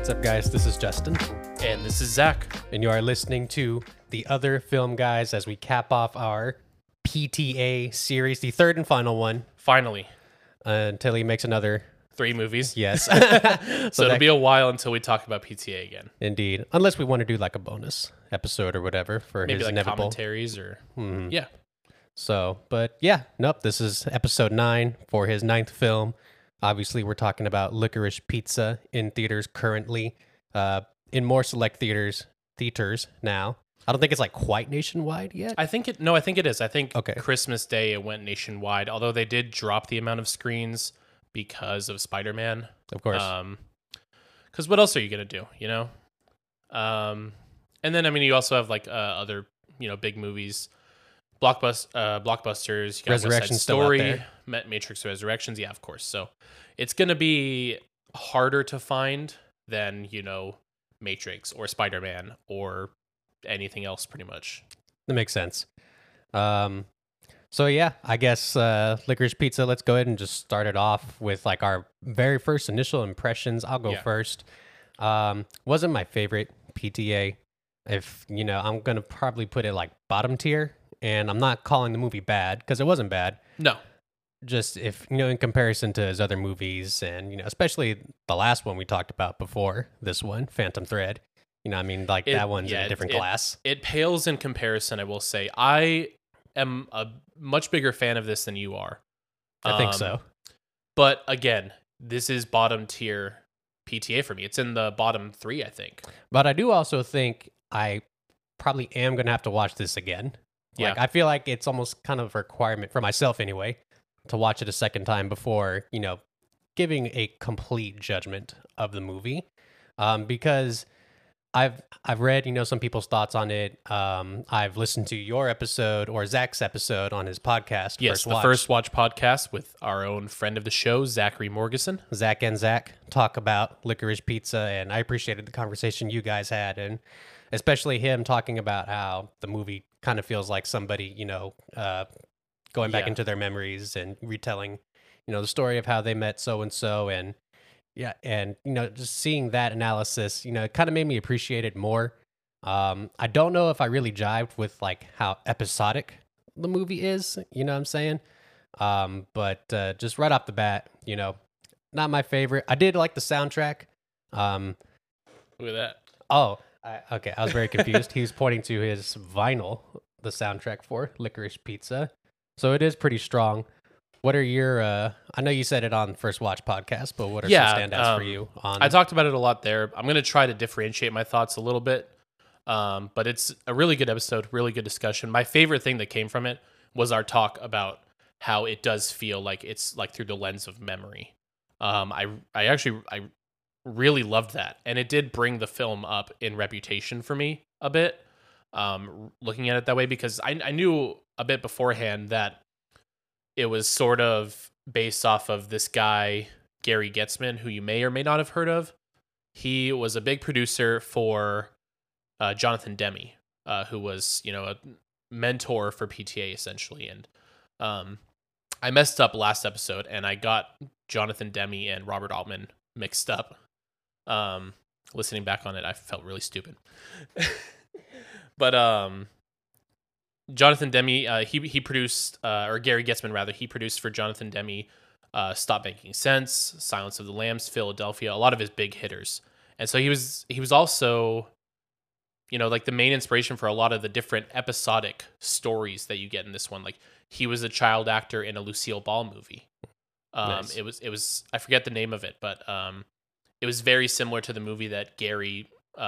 up, guys? This is Justin, And this is Zach. and you are listening to The Other Film Guys as we cap off our PTA series, the third and final one, Finally, until he makes another. 3 movies. Yes. So it'll be a while until we talk about PTA again. Indeed. Unless we want to do like a bonus episode or whatever for Maybe his like inevitable. commentaries or... Yeah. So, but yeah, nope, this is episode 9 for his 9th film. Obviously, we're talking about Licorice Pizza in theaters currently, in more select theaters now. I don't think it's like quite nationwide yet. I think it is. I think Okay. Christmas Day it went nationwide, although they did drop the amount of screens because of Spider-Man. Of course. Because what else are you going to do, you know? And then, I mean, you also have like other, big movies. Blockbusters, you got West Side Resurrection's still out Story, there. Matrix Resurrections, yeah, of course. So it's gonna be harder to find than Matrix or Spider-Man or anything else, pretty much. That makes sense. So yeah, I guess Licorice Pizza, let's go ahead and just start it off with like our very first initial impressions. I'll go Yeah. first. Wasn't my favorite PTA. If, I'm going to probably put it like bottom tier, and I'm not calling the movie bad because it wasn't bad. No, Just if, in comparison to his other movies and, especially the last one we talked about before this one, Phantom Thread, that one's in a different class. it pales in comparison. I will say I am a much bigger fan of this than you are. I think so. But again, this is bottom tier PTA for me. It's in the bottom 3, I think. But I do also think I probably am going to have to watch this again. Like, Yeah. I feel like it's almost kind of a requirement for myself anyway to watch it a second time before, giving a complete judgment of the movie. Because I've read, some people's thoughts on it. I've listened to your episode or Zach's episode on his podcast. Yes, the Watch. First Watch podcast with our own friend of the show, Zachary Morgeson. Zach and Zach talk about Licorice Pizza, and I appreciated the conversation you guys had, and especially him talking about how the movie kind of feels like somebody, going back Yeah. into their memories and retelling, the story of how they met so and so, and yeah, and just seeing that analysis, it kind of made me appreciate it more. I don't know if I really jived with like how episodic the movie is, you know what I'm saying? But just right off the bat, not my favorite. I did like the soundtrack. Look at that. Oh, okay. I was very confused. He was pointing to his vinyl, the soundtrack for Licorice Pizza. So it is pretty strong. What are your, I know you said it on First Watch podcast, but what are some standouts for you on? I talked about it a lot there. I'm going to try to differentiate my thoughts a little bit. But it's a really good episode, really good discussion. My favorite thing that came from it was our talk about how it does feel like it's like through the lens of memory. I really loved that. And it did bring the film up in reputation for me a bit, looking at it that way, because I knew a bit beforehand that it was sort of based off of this guy, Gary Getzman, who you may or may not have heard of. He was a big producer for Jonathan Demme, who was, a mentor for PTA essentially. And I messed up last episode and I got Jonathan Demme and Robert Altman mixed up. Listening back on it, I felt really stupid. But Jonathan Demme, he produced, or Gary Getzman rather, he produced for Jonathan Demme, Stop Making Sense, Silence of the Lambs, Philadelphia, a lot of his big hitters. And so he was also, like the main inspiration for a lot of the different episodic stories that you get in this one. Like he was a child actor in a Lucille Ball movie. Nice. It was I forget the name of it, but it was very similar to the movie that Gary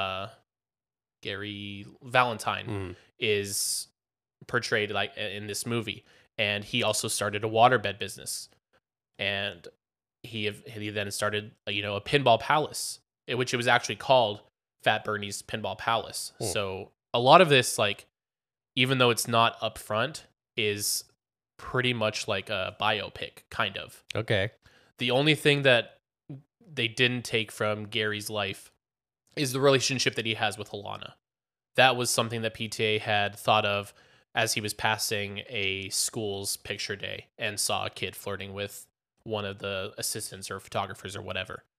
Valentine is portrayed like in this movie. And he also started a waterbed business, and he then started a pinball palace, which it was actually called Fat Bernie's Pinball Palace. So a lot of this, like, even though it's not upfront, is pretty much like a biopic, kind of. Okay. The only thing that they didn't take from Gary's life is the relationship that he has with Alana. That was something that PTA had thought of as he was passing a school's picture day and saw a kid flirting with one of the assistants or photographers or whatever.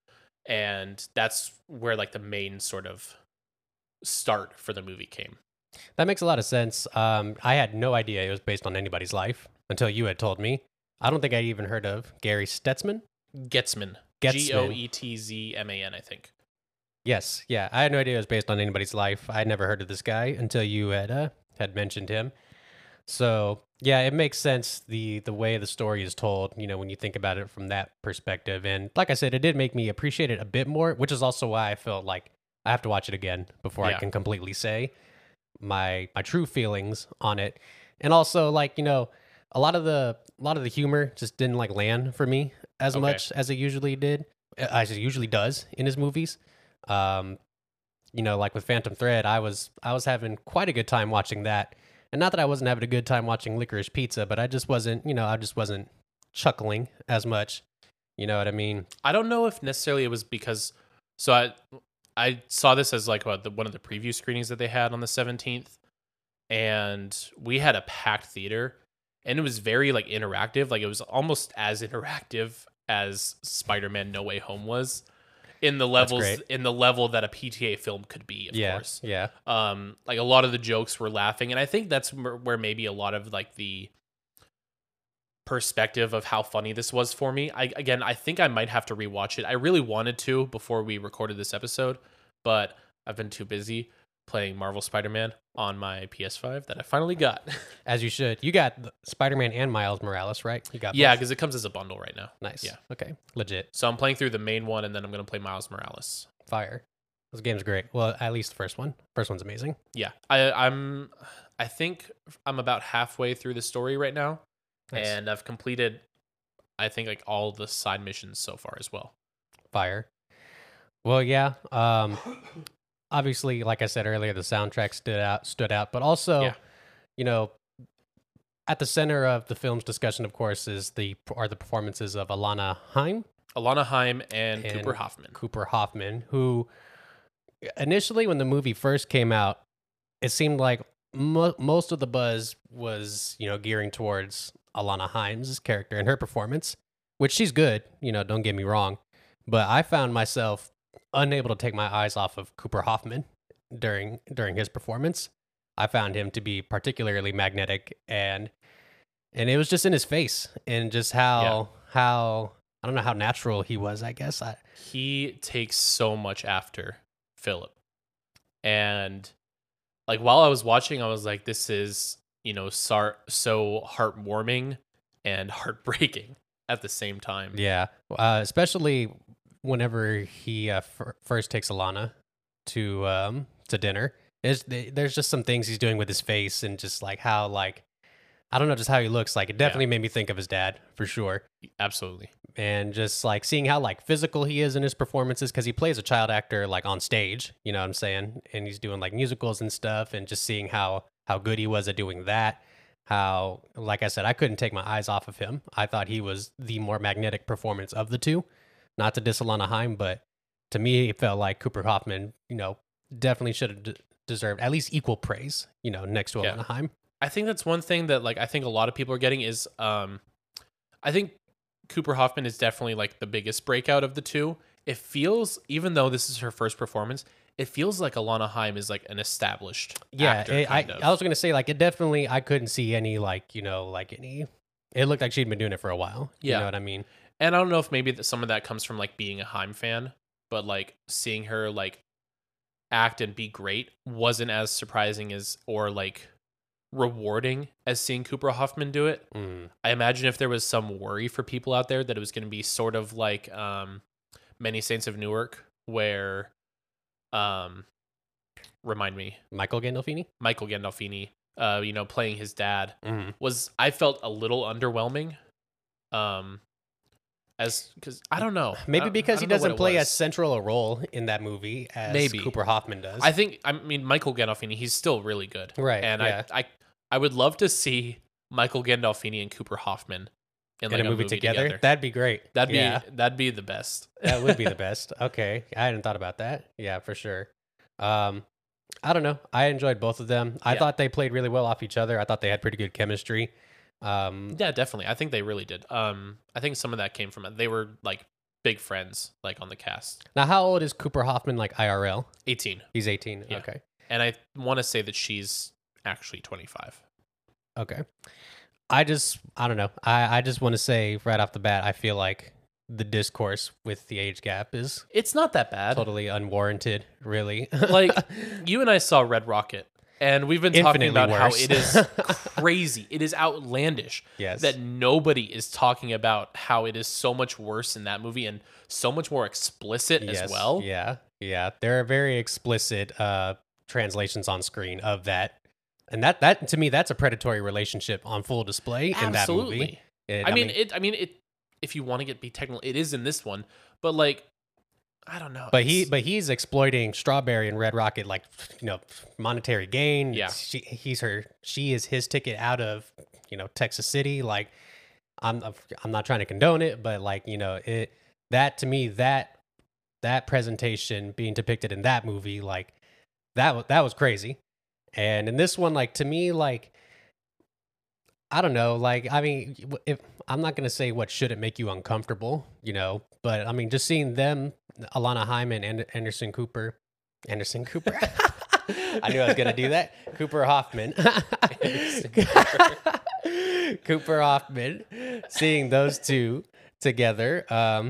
and that's where like the main sort of start for the movie came. That makes a lot of sense. I had no idea it was based on anybody's life until you had told me. I don't think I even heard of Gary Stetzman. Getzman. Getzman. Goetzman, I think. Yes, yeah. I had no idea it was based on anybody's life. I had never heard of this guy until you had mentioned him. So yeah, it makes sense the way the story is told. You know, when you think about it from that perspective, and like I said, it did make me appreciate it a bit more, which is also why I felt like I have to watch it again before I Yeah. can completely say my true feelings on it. And also, like, you know, a lot of the humor just didn't like land for me as Okay. much as it usually did, as it usually does in his movies. Um, you know, like with Phantom Thread, I was having quite a good time watching that. And not that I wasn't having a good time watching Licorice Pizza, but I just wasn't, you know, I just wasn't chuckling as much. You know what I mean? I don't know if necessarily it was because so I saw this as like one of the preview screenings that they had on the 17th, and we had a packed theater, and it was very like interactive. Like it was almost as interactive as Spider-Man No Way Home was in the levels great. in the level that a PTA film could be, of Yeah. course. Yeah. Like a lot of the jokes were laughing, and I think that's where maybe a lot of like the perspective of how funny this was for me. I think I might have to rewatch it. I really wanted to before we recorded this episode, but I've been too busy playing Marvel Spider-Man on my PS5 that I finally got. As you should. You got Spider-Man and Miles Morales, right? You got Yeah, both? because it comes as a bundle right now. Nice. Yeah. Okay. Legit. So I'm playing through the main one, and then I'm gonna play Miles Morales. Fire. This game's great. Well, at least the first one. First one's amazing. Yeah, I think I'm about halfway through the story right now, Nice. and I've completed, I think, like all the side missions so far as well. Fire. Well, yeah. Obviously, like I said earlier, the soundtrack stood out, but also, Yeah. you know, at the center of the film's discussion, of course, are the performances of Alana Haim Alana Haim and And Cooper Hoffman. Cooper Hoffman, who initially, when the movie first came out, it seemed like most of the buzz was, you know, gearing towards Alana Haim's character and her performance, which she's good, you know, don't get me wrong. But I found myself unable to take my eyes off of Cooper Hoffman during his performance. I found him to be particularly magnetic, and it was just in his face and just how I don't know how natural he was, I guess. He takes so much after Philip. And like while I was watching, I was like, this is, you know, so heartwarming and heartbreaking at the same time. Yeah, especially whenever he first takes Alana to dinner. There's just some things he's doing with his face and just like how, like, I don't know, just how he looks. Like, it definitely made me think of his dad for sure. Absolutely. And just like seeing how like physical he is in his performances, because he plays a child actor like on stage, you know what I'm saying? And he's doing like musicals and stuff, and just seeing how good he was at doing that. How, like I said, I couldn't take my eyes off of him. I thought he was the more magnetic performance of the two. Not to diss Alana Haim, but to me, it felt like Cooper Hoffman, you know, definitely should have deserved at least equal praise, you know, next to Alana Haim. I think that's one thing that like I think a lot of people are getting is I think Cooper Hoffman is definitely like the biggest breakout of the two. It feels, even though this is her first performance, it feels like Alana Haim is like an established actor. I was gonna say, like, it definitely, I couldn't see any, like, you know, like any, it looked like she'd been doing it for a while. You Yeah. know what I mean? And I don't know if maybe some of that comes from like being a Haim fan, but like seeing her like act and be great wasn't as surprising as, or like rewarding as seeing Cooper Hoffman do it. I imagine if there was some worry for people out there that it was going to be sort of like Many Saints of Newark, where remind me, Michael Gandolfini, you know, playing his dad Mhm. was, I felt a little underwhelming. As because I don't know, Maybe because he doesn't play as as central a role in that movie as Maybe. Cooper Hoffman does. I mean, Michael Gandolfini, he's still really good, Right, And yeah. I would love to see Michael Gandolfini and Cooper Hoffman in like in a movie together. That'd be great. That'd be the best. That would be the best. Okay, I hadn't thought about that. Yeah, for sure. I don't know. I enjoyed both of them. I Yeah. thought they played really well off each other. I thought they had pretty good chemistry. Yeah, definitely. I think they really did. I think some of that came from it. They were like big friends like on the cast. Now, how old is Cooper Hoffman, like IRL? 18. He's 18. Yeah. Okay. And I want to say that she's actually 25. Okay. I don't know. I just want to say right off the bat, I feel like the discourse with the age gap is It's not that bad. totally unwarranted, really. Like, you and I saw Red Rocket, and we've been talking Infinitely about how worse. it is crazy. It is outlandish Yes. that nobody is talking about how it is so much worse in that movie and so much more explicit as well. Yeah. Yeah. There are very explicit translations on screen of that. And that to me, that's a predatory relationship on full display in that movie. I mean, if you want to be technical, it is in this one, but like, I don't know. But he's exploiting Strawberry and Red Rocket, like, monetary gain. Yeah. She is his ticket out of, Texas City. Like, I'm not trying to condone it, but like, that to me, that presentation being depicted in that movie, like that was crazy. And in this one, like, to me, like, I don't know, like, I mean, if I'm not going to say what shouldn't make you uncomfortable, but I mean, just seeing them, Alana Hyman and Anderson Cooper. I knew I was going to do that. Cooper Hoffman. Cooper Hoffman. Seeing those two together.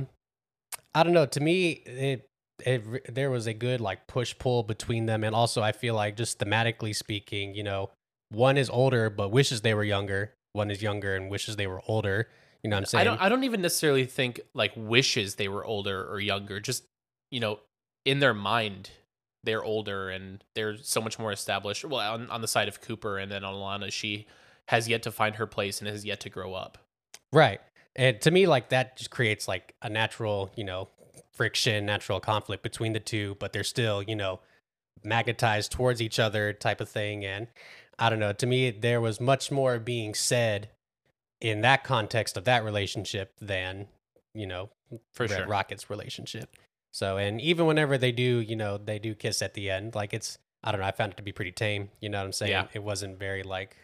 I don't know. To me, there was a good like push pull between them. And also I feel like just thematically speaking, one is older, but wishes they were younger. One is younger and wishes they were older. You know what I'm saying? I don't even necessarily think like wishes they were older or younger. Just, in their mind, they're older and they're so much more established. Well, on the side of Cooper, and then on Alana, she has yet to find her place and has yet to grow up. Right. And to me, like, that just creates like a natural, friction, natural conflict between the two, but they're still, magnetized towards each other type of thing. And I don't know, to me, there was much more being said in that context of that relationship than, For Red sure. Rocket's relationship. So, and even whenever they do, they do kiss at the end, like I don't know, I found it to be pretty tame. You know what I'm saying? Yeah. It wasn't very like,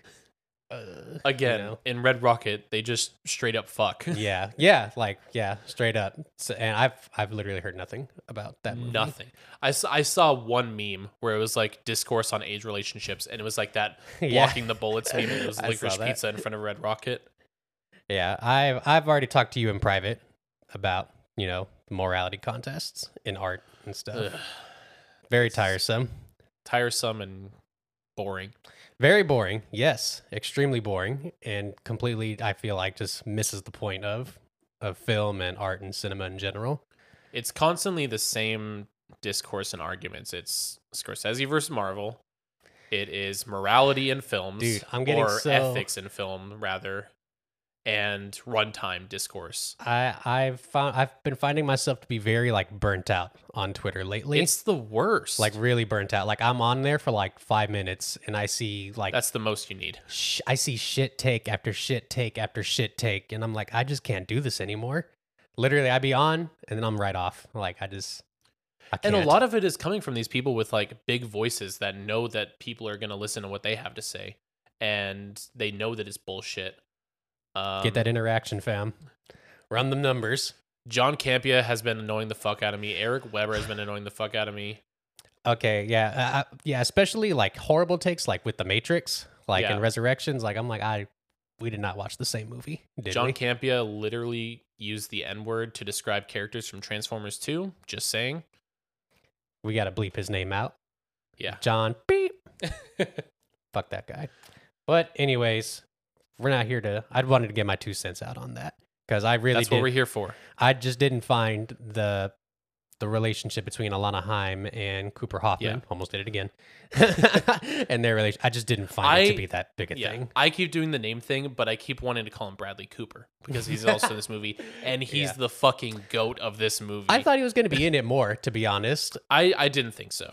Again, in Red Rocket, they just straight up fuck. yeah, straight up. So, and I've literally heard nothing about that movie. Nothing. I saw one meme where it was like discourse on age relationships, and it was like that Yeah. blocking the bullets meme. And it was I licorice saw that. pizza in front of Red Rocket. Yeah, I've already talked to you in private about morality contests in art and stuff. Ugh. Very tiresome. Tiresome and boring. Very boring. Yes, extremely boring, and completely, I feel like, just misses the point of film and art and cinema in general. It's constantly the same discourse and arguments. It's Scorsese versus Marvel. It is morality in films, Dude, I'm getting or so- ethics in film, rather, and runtime discourse. I've been finding myself to be very like burnt out on Twitter lately. It's the worst. like really burnt out. Like I'm on there for like 5 minutes and I see like That's the most you need. I see shit take after shit take after shit take, and I'm like, I just can't do this anymore. Literally, I'd be on and then I'm right off. Like I can't. And a lot of it is coming from these people with like big voices that know that people are going to listen to what they have to say, and they know that it's bullshit. Get that interaction, fam. Run them numbers. John Campea has been annoying the fuck out of me. Eric Weber has been annoying the fuck out of me. Okay, yeah, yeah. Especially like horrible takes, like with the Matrix, like Yeah. in Resurrections. Like I'm like, we did not watch the same movie, did John we? Campea literally used the N-word to describe characters from Transformers 2. Just saying. We got to bleep his name out. Yeah. John beep. Fuck that guy. But anyways, we're not here to. I wanted to get my 2 cents out on that because I really That's what did. we're here for. I just didn't find the relationship between Alana Haim and Cooper Hoffman. Yeah. Almost did it again. And their relation, I just didn't find it to be that big a thing. I keep doing the name thing, but I keep wanting to call him Bradley Cooper because he's also in this movie, and he's Yeah. the fucking goat of this movie. I thought he was going to be in it more, to be honest. I didn't think so.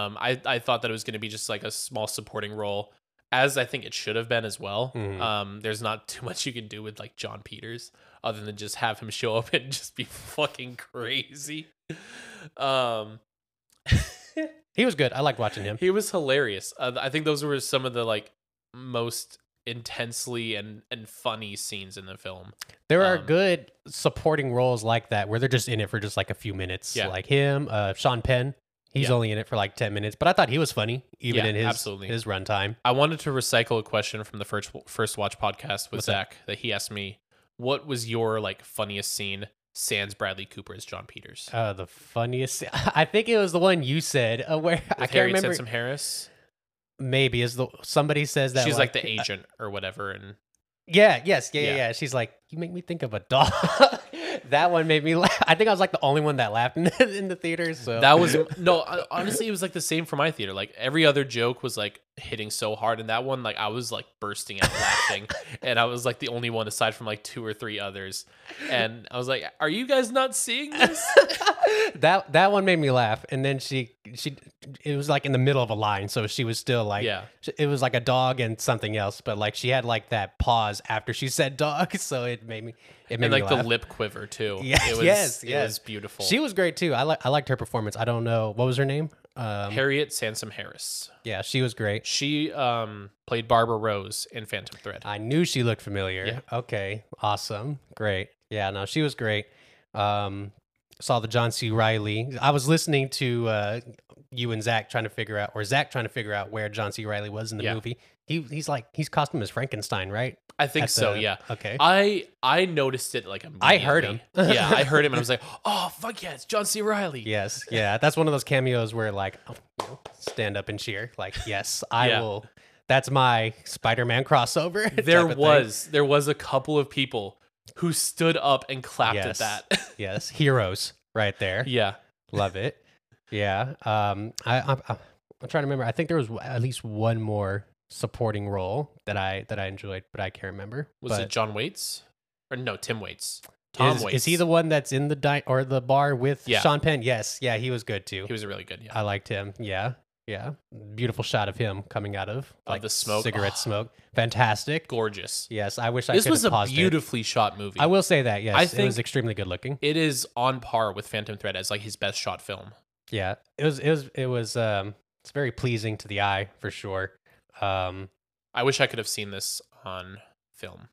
I thought that it was going to be just like a small supporting role, as I think it should have been as well. Mhm. There's not too much you can do with like John Peters other than just have him show up and just be fucking crazy. He was good. I liked watching him. He was hilarious. I think those were some of the like most intensely and funny scenes in the film. There are good supporting roles like that where they're just in it for just like a few minutes. Yeah. Like him, Sean Penn. He's Yeah. only in it for like 10 minutes, but I thought he was funny even Yeah, in his absolutely. his runtime. I wanted to recycle a question from the first watch podcast with What's that? Zach that he asked me, what was your like funniest scene sans Bradley Cooper as John Peters? The funniest, I think it was the one you said where With I can't Harriet remember. Sansom Harris. Maybe is the somebody says that She's like the agent or whatever, and Yeah, yes, yeah, Yeah. yeah. She's like, you make me think of a dog. That one made me laugh. I think I was like the only one that laughed in the theater. So that was honestly, it was like the same for my theater. Like every other joke was like hitting so hard, and that one, like I was like bursting out laughing, and I was like the only one aside from like 2 or 3 others, and I was like, "Are you guys not seeing this?" that one made me laugh. And then she it was like in the middle of a line, so she was still like, Yeah. it was like a dog and something else, but like she had like that pause after she said dog, so it made me And me like the laugh. lip quiver too. Yeah, it was, yes, it yes. was beautiful. She was great too. I liked her performance. I don't know what was her name. Harriet Sansom Harris. Yeah, she was great. She played Barbara Rose in Phantom Thread. I knew she looked familiar. Yeah. Okay, awesome, great. Yeah, no, she was great. Saw the John C. Riley. I was listening to you and Zach trying to figure out, or Zach trying to figure out where John C. Riley was in the Yeah. movie. He's costumed as Frankenstein, right? I think At so. the- Yeah. Okay. I noticed it like immediately. I heard him. Yeah, I heard him, and I was like, "Oh fuck yeah, it's John C. Riley." Yes. Yeah. That's one of those cameos where like, stand up and cheer. Like, yes, I Yeah. will. That's my Spider-Man crossover. There type of thing. there was a couple of people who stood up and clapped Yes. at that. Yes. Heroes right there. Yeah. Love it. Yeah. I'm trying to remember. I think there was at least one more supporting role that I enjoyed, but I can't remember. Was But it John Waits? Or no, Tim Waits. Tom is, Waits. is he the one that's in the or the bar with Yeah. Sean Penn? Yes. Yeah, he was good too. He was really good. Yeah. I liked him. Yeah. Yeah. Beautiful shot of him coming out of like the smoke. cigarette Oh. smoke. Fantastic. Gorgeous. Yes. I wish I This could was have a paused it. beautifully shot movie. I will say that. Yes. I it was think- extremely good looking. It is on par with Phantom Thread as like his best shot film. Yeah. It was it's very pleasing to the eye for sure. I wish I could have seen this on film.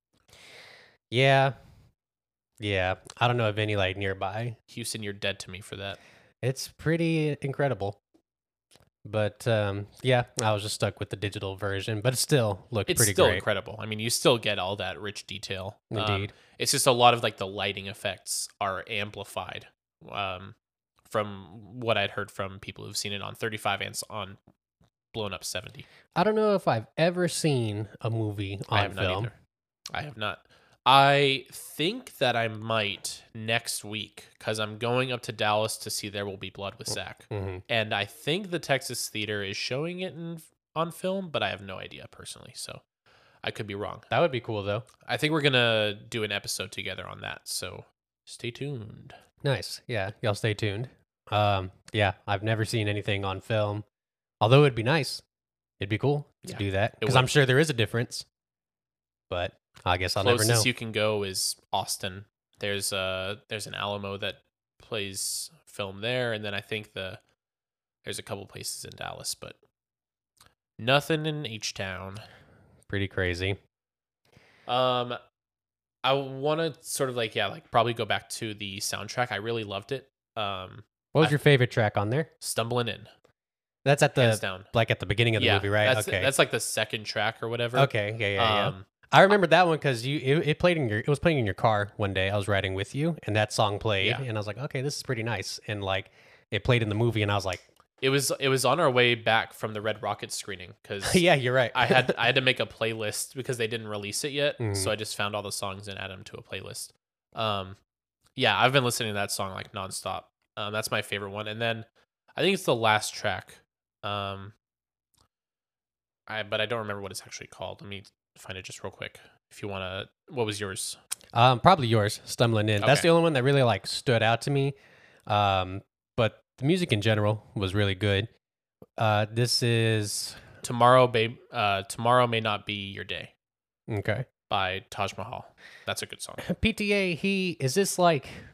Yeah. Yeah. I don't know of any like nearby. Houston, you're dead to me for that. It's pretty incredible. But yeah, I was just stuck with the digital version, but it still looked It's pretty still great. incredible. I mean, you still get all that rich detail. Indeed. It's just a lot of like the lighting effects are amplified from what I'd heard from people who've seen it on 35 and on blown up 70. I don't know if I've ever seen a movie I on have not film. either. I have not. I think that I might next week because I'm going up to Dallas to see There Will Be Blood with Zach. Mhm. And I think the Texas Theater is showing it on film, but I have no idea personally. So I could be wrong. That would be cool though. I think we're going to do an episode together on that. So stay tuned. Nice. Yeah, y'all stay tuned. Yeah, I've never seen anything on film. Although it'd be nice. It'd be cool to Yeah, do that it because would. I'm sure there is a difference. But I guess I'll never know. Closest you can go is Austin. There's an Alamo that plays film there, and then I think there's a couple places in Dallas, but nothing in H-Town. Pretty crazy. I want to sort of like probably go back to the soundtrack. I really loved it. What was your favorite track on there? Stumbling In, That's at hands the down. like at the beginning of the movie, right? That's, okay. that's like the second track or whatever. Okay. Yeah. Um, I remember that one because it played it was playing in your car one day. I was riding with you, and that song played, Yeah. and I was like, okay, this is pretty nice. And like, it played in the movie, and I was like, It was on our way back from the Red Rocket screening because yeah, you're right. I had to make a playlist because they didn't release it yet. Mhm. So I just found all the songs and add them to a playlist. Yeah, I've been listening to that song like nonstop. That's my favorite one. And then I think it's the last track. But I don't remember what it's actually called. Let me find it just real quick. If you want to, what was yours? Probably yours, Stumbling In. That's Okay. the only one that really like stood out to me. But the music in general was really good. This is Tomorrow May Not Be Your Day okay. by Taj Mahal. That's a good song. PTA. Is this like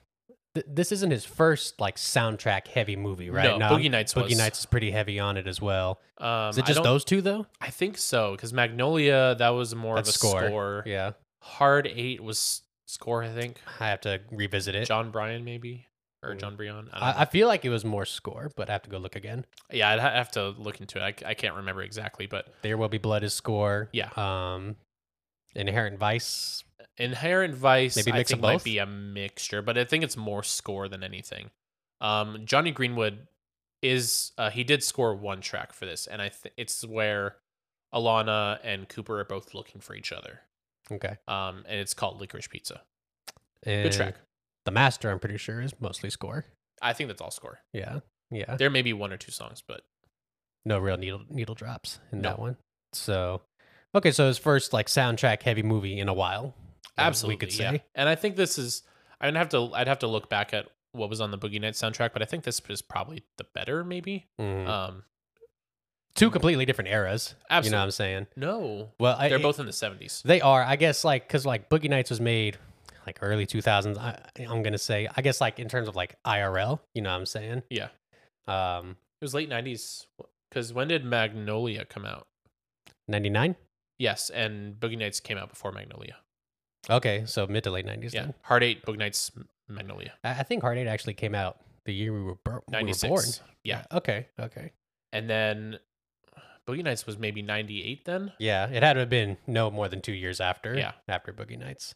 this isn't his first like soundtrack heavy movie, right? No, Boogie Nights Boogie was. Nights is pretty heavy on it as well. Is it I just don't- those two though? I think so, because Magnolia, that was more That's of a score. score. Yeah, Hard 8 was score, I think. I have to revisit it. John Bryan, maybe? Or Mm. John Brion? I don't know. I feel like it was more score, but I have to go look again. Yeah, I'd have to look into it. I can't remember exactly, but There Will Be Blood is score. Yeah. Inherent Vice. Inherent Vice, Maybe I mix of think might both? be a mixture, but I think it's more score than anything. Johnny Greenwood is he did score one track for this, and it's where Alana and Cooper are both looking for each other. Okay. And it's called Licorice Pizza. And Good track. The Master, I'm pretty sure, is mostly score. I think that's all score. Yeah. Yeah. There may be one or two songs, but No real needle drops in No. that one. So, okay, so his first like soundtrack heavy movie in a while. absolutely, we could yeah. say. And I think this is. I'd have to look back at what was on the Boogie Nights soundtrack, but I think this is probably the better, maybe. Mhm. Two completely different eras. Absolutely. You know what I'm saying? No, Well, they're both in the 70s. They are, I guess, like because like Boogie Nights was made like early 2000s. I'm gonna say, I guess, like in terms of like IRL. You know what I'm saying? Yeah, Um, it was late 90s. Because when did Magnolia come out? 99. Yes, and Boogie Nights came out before Magnolia. Okay, so mid to late 90s. Yeah, Then Hard 8, Boogie Nights, Magnolia. I think Hard 8 actually came out the year we were born. 96. Yeah. Okay. Okay. And then Boogie Nights was maybe 98 then? Yeah, it had to have been no more than 2 years after. Yeah. After Boogie Nights.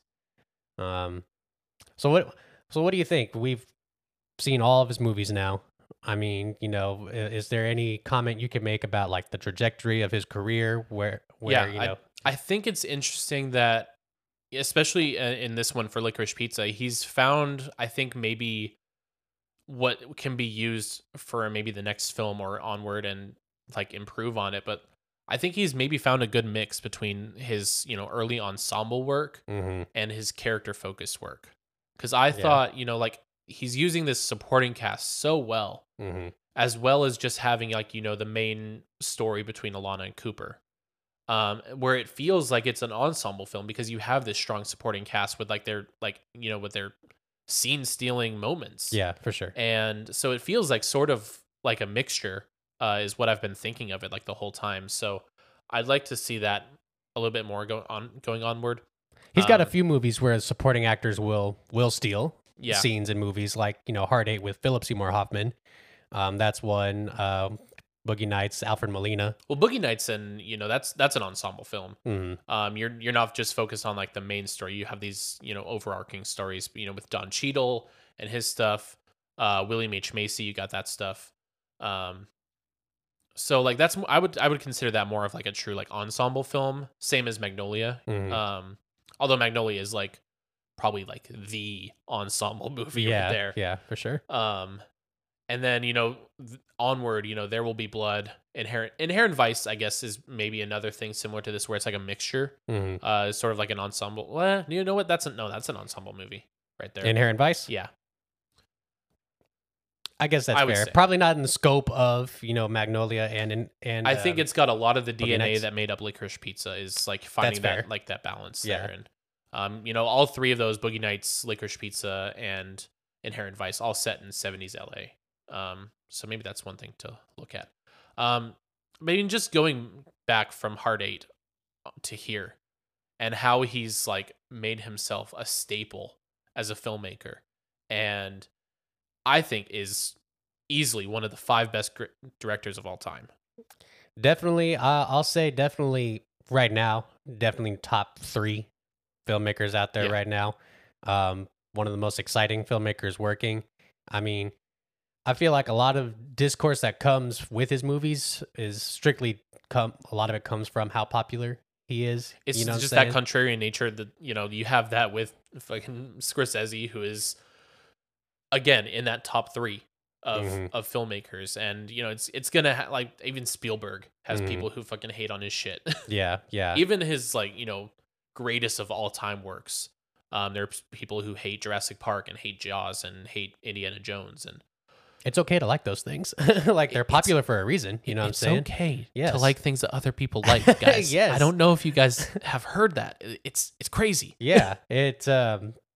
So what do you think? We've seen all of his movies now. I mean, you know, is there any comment you can make about like the trajectory of his career where Yeah, you know? I think it's interesting that, especially in this one for Licorice Pizza, he's found, I think, maybe what can be used for maybe the next film or onward and like improve on it. But I think he's maybe found a good mix between his, early ensemble work Mhm. and his character focused work. Because I thought, like he's using this supporting cast so well, Mhm. as well as just having like, the main story between Alana and Cooper. Where it feels like it's an ensemble film because you have this strong supporting cast with with their scene stealing moments. Yeah, for sure. And so it feels like sort of like a mixture, is what I've been thinking of it like the whole time. So I'd like to see that a little bit more going onward. He's got a few movies where supporting actors will steal Yeah. scenes in movies, like Hard 8 with Philip Seymour Hoffman. That's one. Boogie Nights, Alfred Molina. Well, Boogie Nights, and that's an ensemble film. Mhm. You're not just focused on like the main story. You have these overarching stories. With Don Cheadle and his stuff. William H Macy, you got that stuff. So like that's I would consider that more of like a true like ensemble film, same as Magnolia. Mhm. Although Magnolia is like probably like the ensemble movie Yeah, right there. yeah, for sure. And then onward, There Will Be Blood. Inherent Vice, I guess, is maybe another thing similar to this, where it's like a mixture. Mhm. It's sort of like an ensemble. Well, you know what? That's an ensemble movie right there. Inherent Vice. Yeah, I guess that's I would fair. say. Probably not in the scope of Magnolia and I think it's got a lot of the Boogie DNA Nights. that made up Licorice Pizza is like finding fair. that like that balance Yeah. there. And all three of those, Boogie Nights, Licorice Pizza, and Inherent Vice, all set in 70s LA. So maybe that's one thing to look at. Maybe just going back from Hard 8 to here, and how he's like made himself a staple as a filmmaker, and I think is easily one of the 5 best directors of all time. definitely. I'll say definitely right now. Definitely top 3 filmmakers out there Yeah. right now. One of the most exciting filmmakers working. I mean, I feel like a lot of discourse that comes with his movies is strictly a lot of it comes from how popular he is. It's you know what I'm just that saying? contrarian nature that you have that with fucking Scorsese, who is again in that top 3 of Mhm. of filmmakers, and it's gonna like even Spielberg has Mhm. people who fucking hate on his shit. Yeah, yeah. Even his greatest of all time works. There's people who hate Jurassic Park and hate Jaws and hate Indiana Jones, and It's okay to like those things. Like they're popular for a reason. You know what I'm it's saying? okay to Yes. like things that other people like, guys. Yes. I don't know if you guys have heard that. It's crazy. Yeah.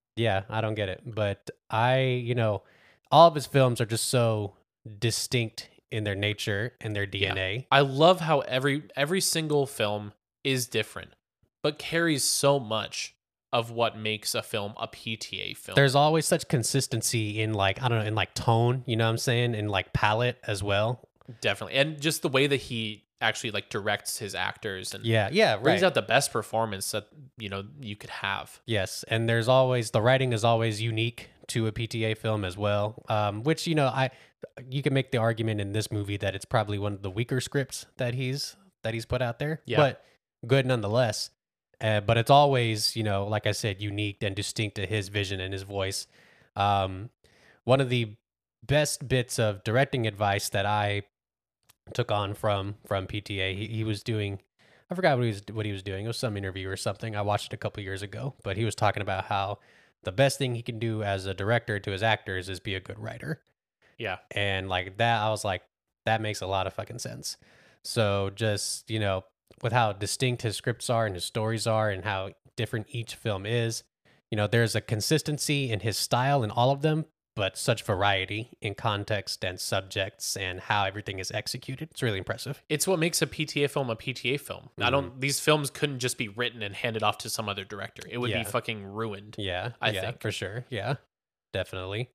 Yeah, I don't get it. But all of his films are just so distinct in their nature and their Yeah. DNA. I love how every single film is different, but carries so much of what makes a film a PTA film. There's always such consistency in like, I don't know, in like tone, you know what I'm saying? In like palette as well. Definitely. And just the way that he actually like directs his actors and Yeah, yeah, brings right. out the best performance that you could have. Yes, and there's always the writing is always unique to a PTA film as well. Which you can make the argument in this movie that it's probably one of the weaker scripts that he's put out there, Yeah. but good nonetheless. But it's always like I said, unique and distinct to his vision and his voice. One of the best bits of directing advice that I took on from PTA, he was doing. I forgot what he was doing. It was some interview or something. I watched it a couple years ago, but he was talking about how the best thing he can do as a director to his actors is be a good writer. Yeah. And like that, I was like, that makes a lot of fucking sense. So just, with how distinct his scripts are and his stories are and how different each film is, there's a consistency in his style in all of them, but such variety in context and subjects and how everything is executed. It's really impressive. It's what makes a PTA film a PTA film. These films couldn't just be written and handed off to some other director. It would be fucking ruined. Yeah. I yeah, think. for sure. Yeah, definitely.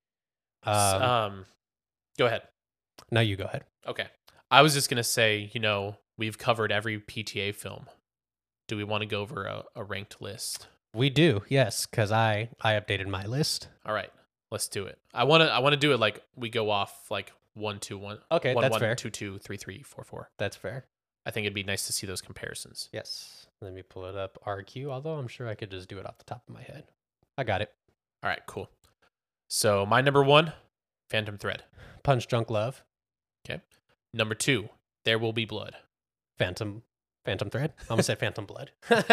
Go ahead. No, you go ahead. Okay. I was just going to say, we've covered every PTA film. Do we want to go over a ranked list? We do, yes, because I updated my list. All right. Let's do it. I want to do it like we go off like 1 2 1. Okay, 1 that's 1 fair. 2 2 3 3 4 4. That's fair. I think it'd be nice to see those comparisons. Yes. Let me pull it up. RQ, although I'm sure I could just do it off the top of my head. I got it. All right, cool. So my number 1, Phantom Thread. Punch Drunk Love. Okay. Number 2, There Will Be Blood. Phantom Thread. I almost said Phantom Blood.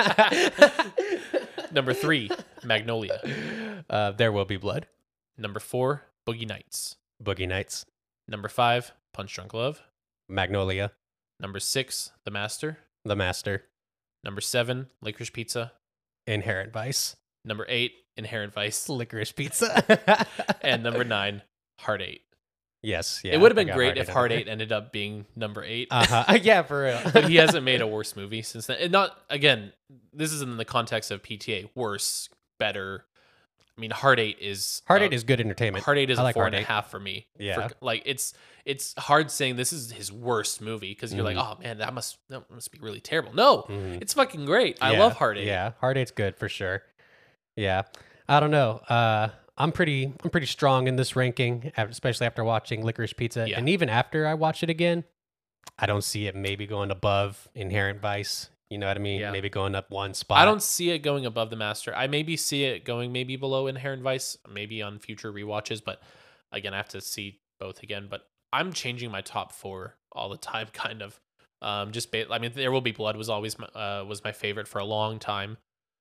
Number 3, Magnolia. There Will Be Blood. Number 4, Boogie Nights. Boogie Nights. Number 5, Punch Drunk Love. Magnolia. Number 6, The Master. The Master. Number 7, Licorice Pizza. Inherent Vice. Number 8, Inherent Vice. Licorice Pizza. And number 9, Heart 8. Yes. Yeah, it would have I been got great if Heart on 8 ended up being number 8. Yeah, for real. But he hasn't made a worse movie since then. And not, again, this is in the context of PTA. Worse, better. I mean, Heart 8 is... Heart 8 is good entertainment. Heart 8 is I a like Heart 8. 4.5 for me. Yeah. It's hard saying this is his worst movie because you're like, Mm-hmm. oh man, that must be really terrible. No, it's fucking great. I love Heart 8. Yeah, Heart 8's good for sure. Yeah. I don't know. I'm pretty strong in this ranking, especially after watching Licorice Pizza. Yeah. And even after I watch it again, I don't see it maybe going above Inherent Vice. You know what I mean? Yeah. Maybe going up one spot. I don't see it going above The Master. I maybe see it going maybe below Inherent Vice, maybe on future rewatches. But again, I have to see both again. But I'm changing my top 4 all the time, kind of. I mean, There Will Be Blood was always was my favorite for a long time.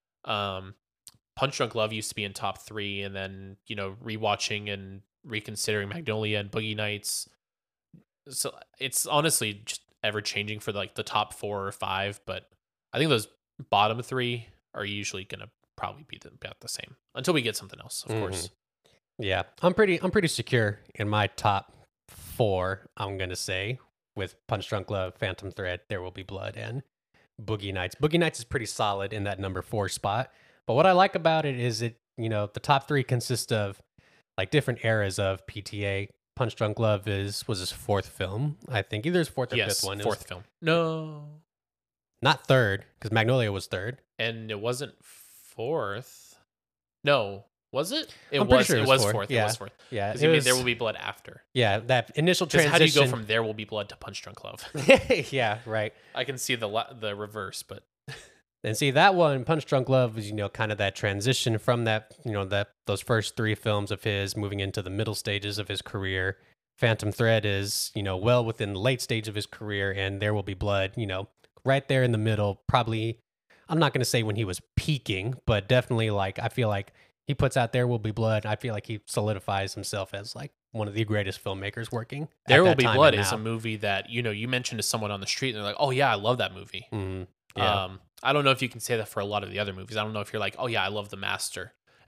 Punch Drunk Love used to be in top 3, and then rewatching and reconsidering Magnolia and Boogie Nights. So it's honestly just ever changing for like the top 4 or 5, but I think those bottom 3 are usually gonna probably be about the same until we get something else, of course. Yeah. I'm pretty secure in my top 4, I'm going to say, with Punch Drunk Love, Phantom Thread, There Will Be Blood, and Boogie Nights. Boogie Nights is pretty solid in that number 4 spot. But what I like about it is the top 3 consist of like different eras of PTA. Punch Drunk Love was his 4th film, I think. Either his 4th or 5th one. 4th film. No. Not 3rd, because Magnolia was 3rd. And it wasn't 4th. No. Was it? I'm pretty sure it was 4th. 4th. It Yeah. was 4th. Yeah. Because you made There Will Be Blood after. Yeah, that initial Because transition. how do you go from There Will Be Blood to Punch Drunk Love? Yeah, right. I can see the reverse, but... And see, that one, Punch Drunk Love, was, kind of that transition from that, those first 3 films of his, moving into the middle stages of his career. Phantom Thread is, well within the late stage of his career, and There Will Be Blood, right there in the middle. Probably, I'm not going to say when he was peaking, but definitely I feel like he puts out There Will Be Blood. I feel like he solidifies himself as like one of the greatest filmmakers working. There Will Be Blood is a movie that, you mentioned to someone on the street and they're like, oh yeah, I love that movie. Mm-hmm. Yeah. I don't know if you can say that for a lot of the other movies. I don't know if you're like, oh yeah, I love The Master.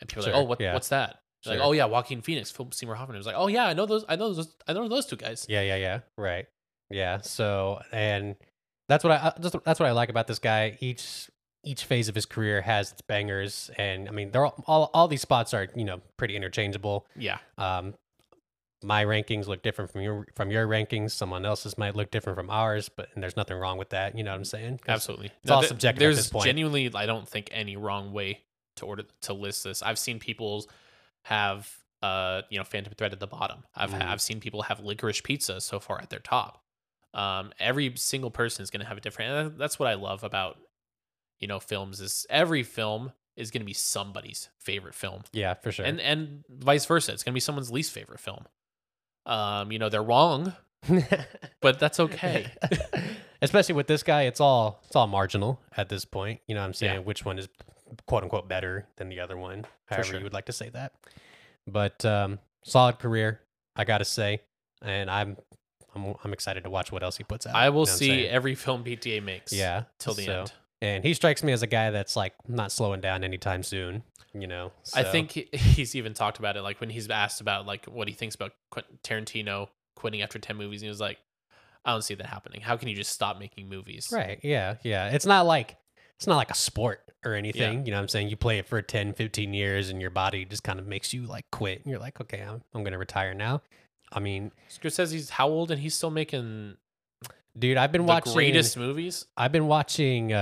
and people are Sure, like, "Oh, yeah. what's that?" Like, Sure. "Oh yeah, Joaquin Phoenix, Philip Seymour Hoffman." It was like, "Oh yeah, I know those two guys." Yeah. Right. Yeah. So, and that's what that's what I like about this guy. Each phase of his career has its bangers, and I mean, they're all these spots are pretty interchangeable. Yeah, Um, my rankings look different from your rankings. Someone else's might look different from ours, but and there's nothing wrong with that. You know what I'm saying? 'Cause absolutely. it's all subjective at There's this point. genuinely, I don't think, any wrong way to list this. I've seen people have Phantom Thread at the bottom. Mhm. I've seen people have Licorice Pizza so far at their top. Every single person is going to have a different. And that's what I love about films is every film is going to be somebody's favorite film, Yeah, for sure. and vice versa. It's going to be someone's least favorite film. They're wrong, but that's okay. Especially with this guy, it's all marginal at this point. You know what I'm saying? Yeah. Which one is quote unquote better than the other one? However sure. you would like to say that. But solid career, I gotta say, and I'm excited to watch what else he puts out. I will You know what I'm see saying? every film PTA makes. Yeah, till the so- end. And he strikes me as a guy that's like not slowing down anytime soon. I So- think he's even talked about it, like when he's asked about like what he thinks about Tarantino quitting after 10 movies, and he was like, "I don't see that happening. How can you just stop making movies?" Right. Yeah. It's not like a sport or anything. You know what I'm saying? You play it for 10, 15 years and your body just kind of makes you like quit. And you're like, okay, I'm going to retire now. I mean, Chris says he's how old and he's still making dude, I've been the watching greatest movies. I've been watching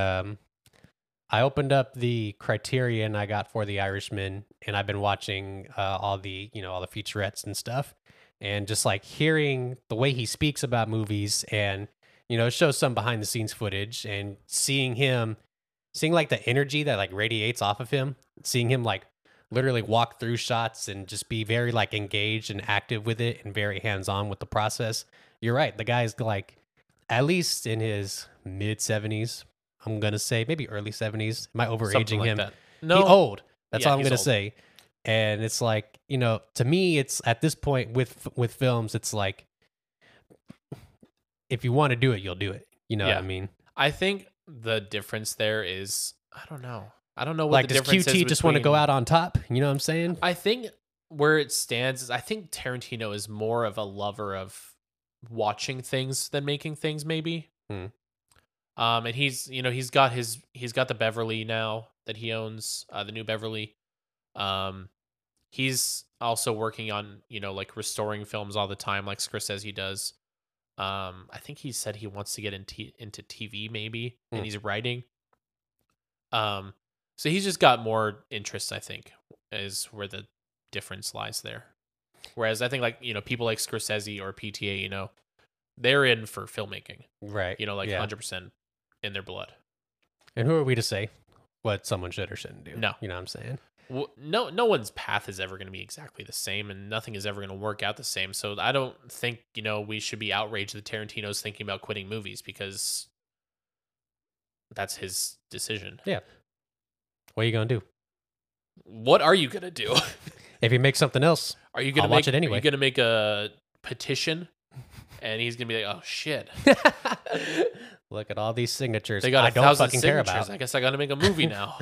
I opened up the Criterion I got for The Irishman, and I've been watching all the featurettes and stuff, and just like hearing the way he speaks about movies, and it shows some behind the scenes footage, and seeing like the energy that like radiates off of him, seeing him like literally walk through shots and just be very like engaged and active with it, and very hands on with the process. You're right, the guy's like at least in his mid 70s. I'm gonna say maybe early 70s. Am I overaging Something like him? that. He No, old. That's Yeah, all I'm he's gonna old. say. And it's like, to me, it's at this point with films, it's like if you want to do it, you'll do it. You know what I Yeah. mean? I think the difference there is I don't know. I don't know what Like, the does difference is QT just want to go between- out on top? You know what I'm saying? I think where it stands is I think Tarantino is more of a lover of watching things than making things, maybe. Hmm. And he's got the Beverly now that he owns, the new Beverly. He's also working on like restoring films all the time, like Scorsese does. I think he said he wants to get into TV maybe, Hmm. and he's writing. So he's just got more interests, I think, is where the difference lies there. Whereas I think like people like Scorsese or PTA, they're in for filmmaking, Right. like Yeah. 100% in their blood. And who are we to say what someone should or shouldn't do? No. You know what I'm saying? Well, no one's path is ever going to be exactly the same, and nothing is ever going to work out the same. So I don't think we should be outraged that Tarantino's thinking about quitting movies, because that's his decision. Yeah. What are you gonna do? What are you gonna do? If he makes something else, Are you gonna I'll watch it anyway. Are you gonna make a petition? And he's gonna be like, "Oh shit, look at all these signatures. they got I don't 1,000 fucking care signatures. about. I guess I got to make a movie now."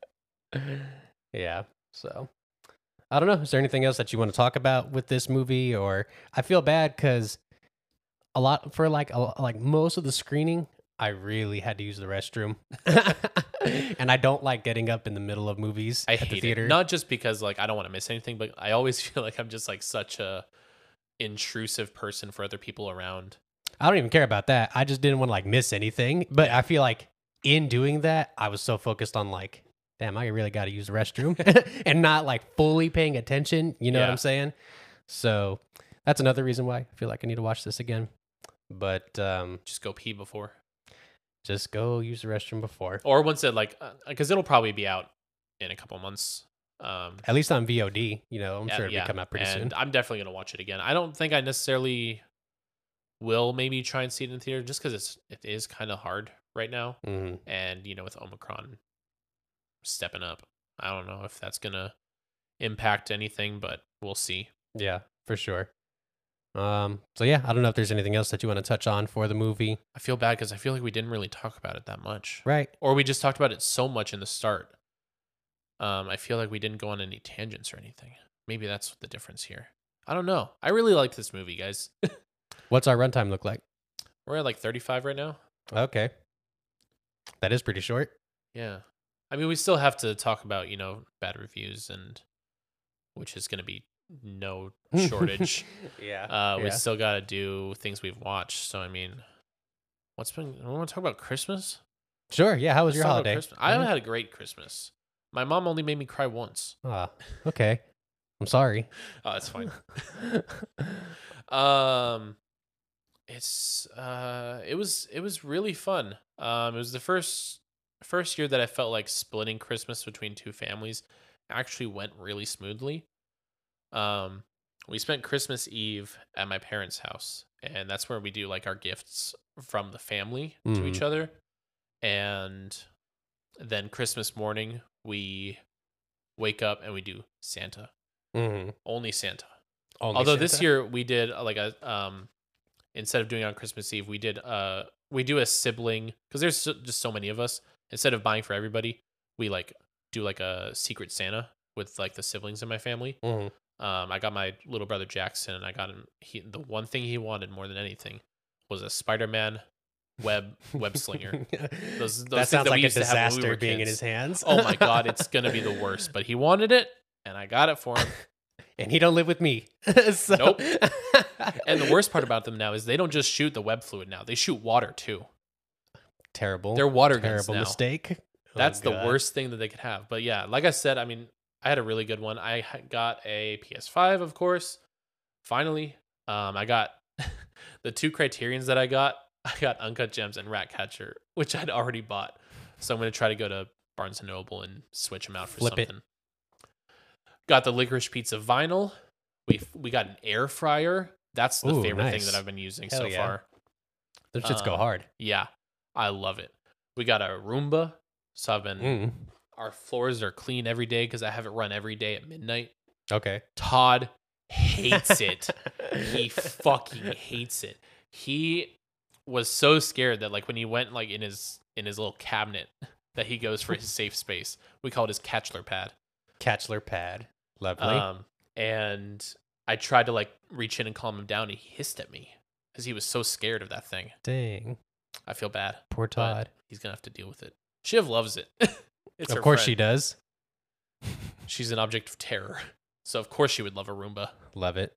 Yeah. So I don't know. Is there anything else that you want to talk about with this movie? Or I feel bad because a lot for like most of the screening, I really had to use the restroom, and I don't like getting up in the middle of movies I at the hate theater. it. Not just because like I don't want to miss anything, but I always feel like I'm just like such a intrusive person for other people around. I don't even care about that. I just didn't want to like miss anything. But I feel like in doing that, I was so focused on like, damn, I really got to use the restroom and not like fully paying attention. You know what Yeah. I'm saying? So that's another reason why I feel like I need to watch this again. But Just go pee before, just go use the restroom before. or once it like because it'll probably be out in a couple months. At least on VOD. I'm sure it'll be coming out pretty and soon. I'm definitely gonna watch it again. I don't think I necessarily will maybe try and see it in theater, just because it is kind of hard right now, Mhm. and with Omicron stepping up, I don't know if that's gonna impact anything, but we'll see. Yeah, for sure. So yeah, I don't know if there's anything else that you want to touch on for the movie. I feel bad because I feel like we didn't really talk about it that much, Right. or we just talked about it so much in the start. I feel like we didn't go on any tangents or anything. Maybe that's the difference here. I don't know. I really like this movie, guys. What's our runtime look like? We're at like 35 right now. Okay. That is pretty short. Yeah. I mean, we still have to talk about, bad reviews, and which is going to be no shortage. Yeah. We still got to do things we've watched. So, I mean, we want to talk about Christmas? Sure. Yeah. How was Let's your talk about holiday? Christmas. I had a great Christmas. My mom only made me cry once. Okay. I'm sorry. Oh, that's fine. It was really fun. It was the first year that I felt like splitting Christmas between two families actually went really smoothly. We spent Christmas Eve at my parents' house, and that's where we do like our gifts from the family to each other. And then Christmas morning, we wake up and we do Santa. Only Santa. Although this year we did like a instead of doing it on Christmas Eve, we do a sibling, because there's just so many of us. Instead of buying for everybody, we like do like a secret Santa with like the siblings in my family. I got my little brother Jackson, and I got him. The one thing he wanted more than anything was a Spider-Man web slinger. Those that sounds like a disaster being in his hands. Oh my god, it's gonna be the worst. But he wanted it, and I got it for him. And he don't live with me. So. Nope. And the worst part about them now is they don't just shoot the web fluid now; they shoot water too. Terrible. They're water guns Terrible now. Mistake. That's the worst thing that they could have. But yeah, like I said, I mean, I had a really good one. I got a PS5, of course. Finally, I got the two Criterions that I got Uncut Gems and Ratcatcher, which I'd already bought. So I'm going to try to go to Barnes & Noble and switch them out for Flip something. it. Got the Licorice Pizza vinyl. We got an air fryer. That's the favorite thing that I've been using so far. Those shits go hard. Yeah, I love it. We got a Roomba. So I've been... Our floors are clean every day because I have it run every day at midnight. Okay. Todd hates it. He fucking hates it. He was so scared that like when he went like in his little cabinet that he goes for his safe space, we call it his catchler pad. Catchler pad. Lovely. And I tried to like reach in and calm him down, and he hissed at me because he was so scared of that thing. Dang. I feel bad. Poor Todd. He's gonna have to deal with it. Shiv loves it. It's of course she does. She's an object of terror. So of course she would love a Roomba. Love it.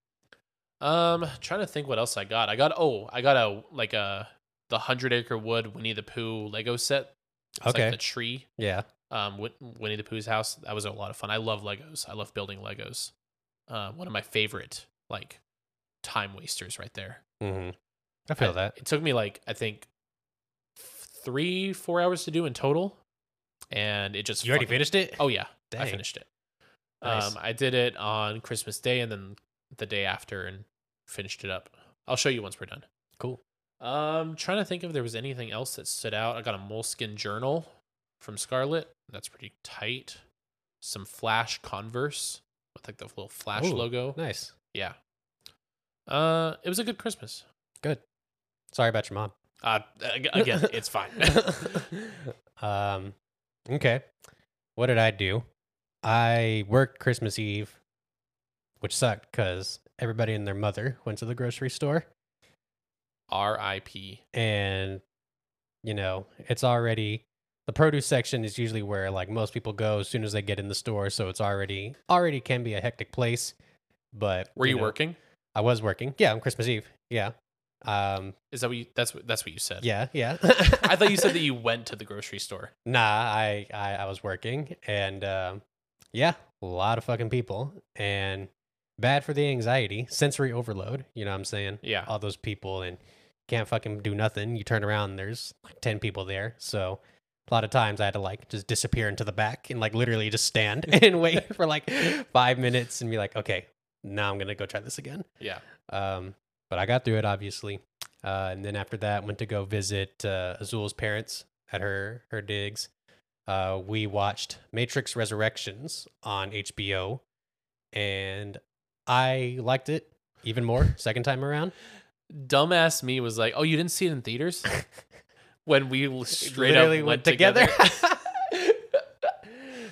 Trying to think what else I got. I got the 100 Acre Wood Winnie the Pooh Lego set. It's okay. like the tree. Yeah. Winnie the Pooh's house. That was a lot of fun. I love Legos. I love building Legos. One of my favorite like time wasters right there. I feel that. It took me like I think 3-4 hours to do in total. And it just... You already finished it? Oh, yeah. Dang. I finished it. Nice. I did it on Christmas Day and then the day after and finished it up. I'll show you once we're done. Cool. Trying to think if there was anything else that stood out. I got a Moleskine journal from Scarlett. That's pretty tight. Some Flash Converse with like the little Flash logo. Nice. Yeah. It was a good Christmas. Good. Sorry about your mom. Again, it's fine. Okay. What did I do? I worked Christmas Eve, which sucked because everybody and their mother went to the grocery store. R.I.P. And, it's already... The produce section is usually where like most people go as soon as they get in the store, so it's already can be a hectic place. But were you working? I was working. Yeah, on Christmas Eve. Yeah. Is that what you? That's what you said. Yeah. I thought you said that you went to the grocery store. Nah, I was working, and yeah, a lot of fucking people, and bad for the anxiety, sensory overload. You know what I'm saying? Yeah. All those people and can't fucking do nothing. You turn around, and there's like 10 people there, so. A lot of times I had to like just disappear into the back and like literally just stand and wait for like 5 minutes and be like, okay, now I'm going to go try this again. Yeah. But I got through it obviously. And then after that went to go visit Azul's parents at her digs. We watched Matrix Resurrections on HBO and I liked it even more second time around. Dumbass me was like, oh, you didn't see it in theaters? When we straight Literally up went together.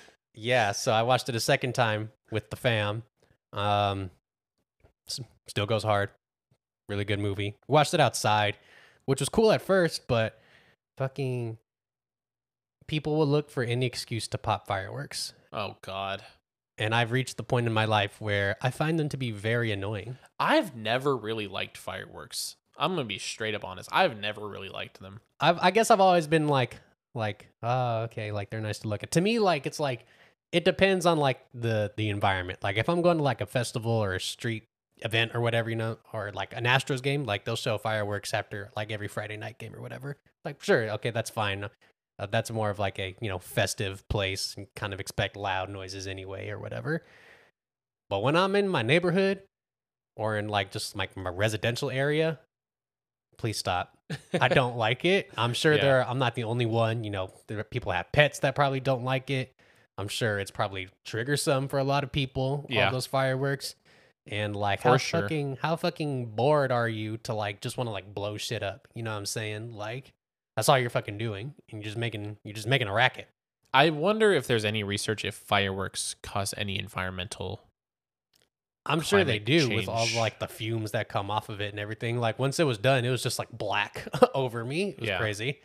Yeah, so I watched it a second time with the fam. Um, Still goes hard. Really good movie. Watched it outside, which was cool at first, but fucking people will look for any excuse to pop fireworks. Oh God. And I've reached the point in my life where I find them to be very annoying. I've never really liked fireworks. I'm gonna be straight up honest. I've never really liked them. I guess I've always been oh, okay, like they're nice to look at. To me, like it's like it depends on like the environment. Like if I'm going to like a festival or a street event or whatever, or like an Astros game, like they'll show fireworks after like every Friday night game or whatever. Like sure, okay, that's fine. That's more of like a festive place and kind of expect loud noises anyway or whatever. But when I'm in my neighborhood or in like just like my residential area, please stop. I don't like it. I'm sure Yeah. I'm not the only one. People have pets that probably don't like it. I'm sure it's probably triggersome for a lot of people. Yeah. All those fireworks. And like For sure. how fucking bored are you to like just want to like blow shit up? You know what I'm saying? Like that's all you're fucking doing. And you're just making a racket. I wonder if there's any research if fireworks cause any environmental. I'm sure they Climate do with all change. like the fumes that come off of it and everything. Like once it was done, it was just like black over me. It was Yeah. crazy.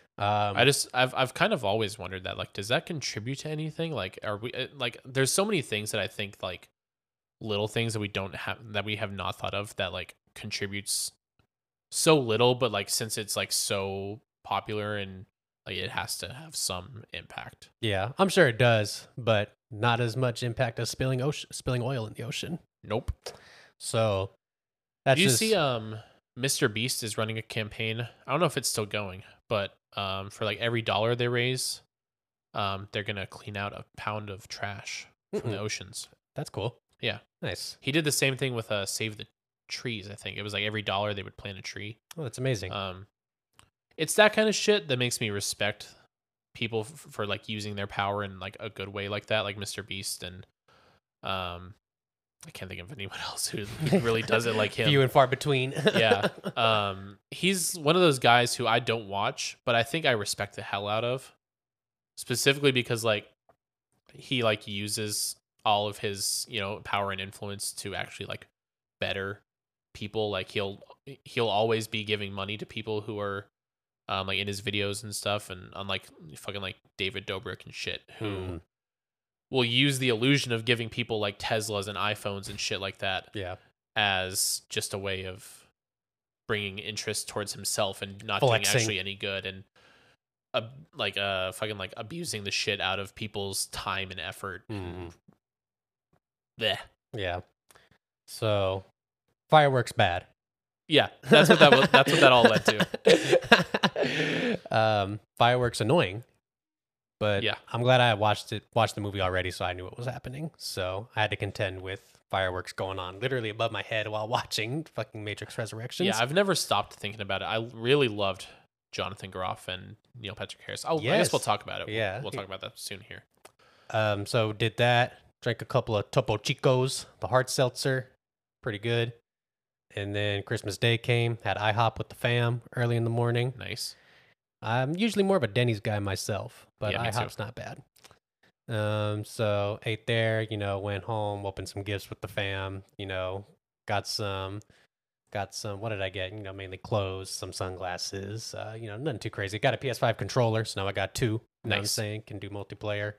I've kind of always wondered that, like, does that contribute to anything? Like, are we like, there's so many things that I think like little things that we have not thought of that like contributes so little, but like since it's like so popular and like it has to have some impact. Yeah, I'm sure it does, but not as much impact as spilling oil in the ocean. Nope. So that's Do you just see Mr. Beast is running a campaign. I don't know if it's still going, but for like every dollar they raise, they're gonna clean out a pound of trash from the oceans. that's cool. Yeah. Nice. He did the same thing with Save the Trees, I think. It was like every dollar they would plant a tree. Oh, that's amazing. It's that kind of shit that makes me respect people for like using their power in like a good way like that, like Mr. Beast and I can't think of anyone else who really does it like him. Few and far between. Yeah. He's one of those guys who I don't watch, but I think I respect the hell out of. Specifically because like he like uses all of his, power and influence to actually like better people. Like he'll always be giving money to people who are like in his videos and stuff, and unlike fucking like David Dobrik and shit who will use the illusion of giving people like Teslas and iPhones and shit like that Yeah. as just a way of bringing interest towards himself and not Flexing. doing actually any good, and fucking like abusing the shit out of people's time and effort. Blech. Yeah. So fireworks bad. Yeah, that's what that all led to. Fireworks annoying. But Yeah. I'm glad I watched the movie already, so I knew what was happening. So I had to contend with fireworks going on literally above my head while watching fucking Matrix Resurrections. Yeah, I've never stopped thinking about it. I really loved Jonathan Groff and Neil Patrick Harris. I guess Yes. we'll talk about it. Yeah. We'll talk about that soon here. So did that. Drank a couple of Topo Chicos, the hard seltzer, pretty good. And then Christmas Day came. Had IHOP with the fam early in the morning. Nice. I'm usually more of a Denny's guy myself, but Yeah, me too. IHOP's not bad. So ate there, went home, opened some gifts with the fam, got some, what did I get? Mainly clothes, some sunglasses, nothing too crazy. Got a PS5 controller, so now I got two. You know what I'm Nice. saying? Can do multiplayer.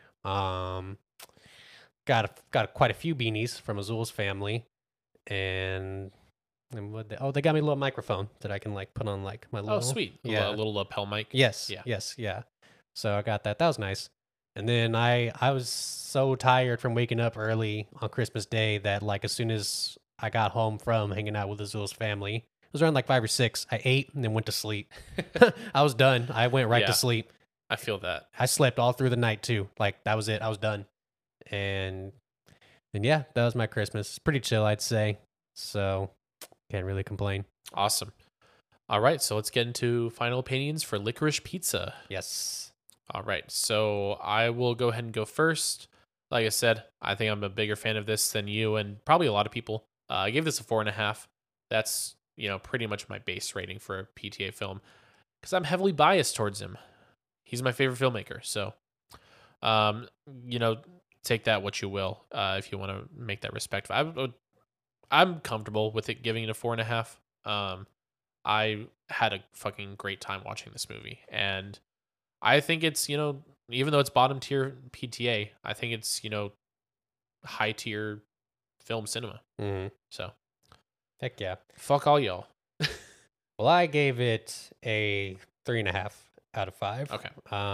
Got quite a few beanies from Azul's family, and they got me a little microphone that I can like put on like my little. Oh, sweet. Yeah. A little lapel mic. Yes. Yeah. Yes. Yeah. So I got that. That was nice. And then I was so tired from waking up early on Christmas Day that like as soon as I got home from hanging out with Azul's family, it was around like 5 or 6. I ate and then went to sleep. I was done. I went right Yeah. to sleep. I feel that. I slept all through the night too. Like that was it. I was done. And yeah, that was my Christmas. It's pretty chill, I'd say. So can't really complain. Awesome. All right, so let's get into final opinions for Licorice Pizza. Yes. All right, so I will go ahead and go first. Like I said, I think I'm a bigger fan of this than you and probably a lot of people. I gave this a 4.5. That's pretty much my base rating for a PTA film because I'm heavily biased towards him. He's my favorite filmmaker. So Um, you know, take that what you will. If you want to make that respectful, I'm comfortable with it giving it a 4.5. I had a fucking great time watching this movie, and I think it's, even though it's bottom tier PTA, I think it's, high tier film cinema. Hmm. So Heck yeah. fuck all y'all. Well, I gave it a 3.5 out of 5. Okay.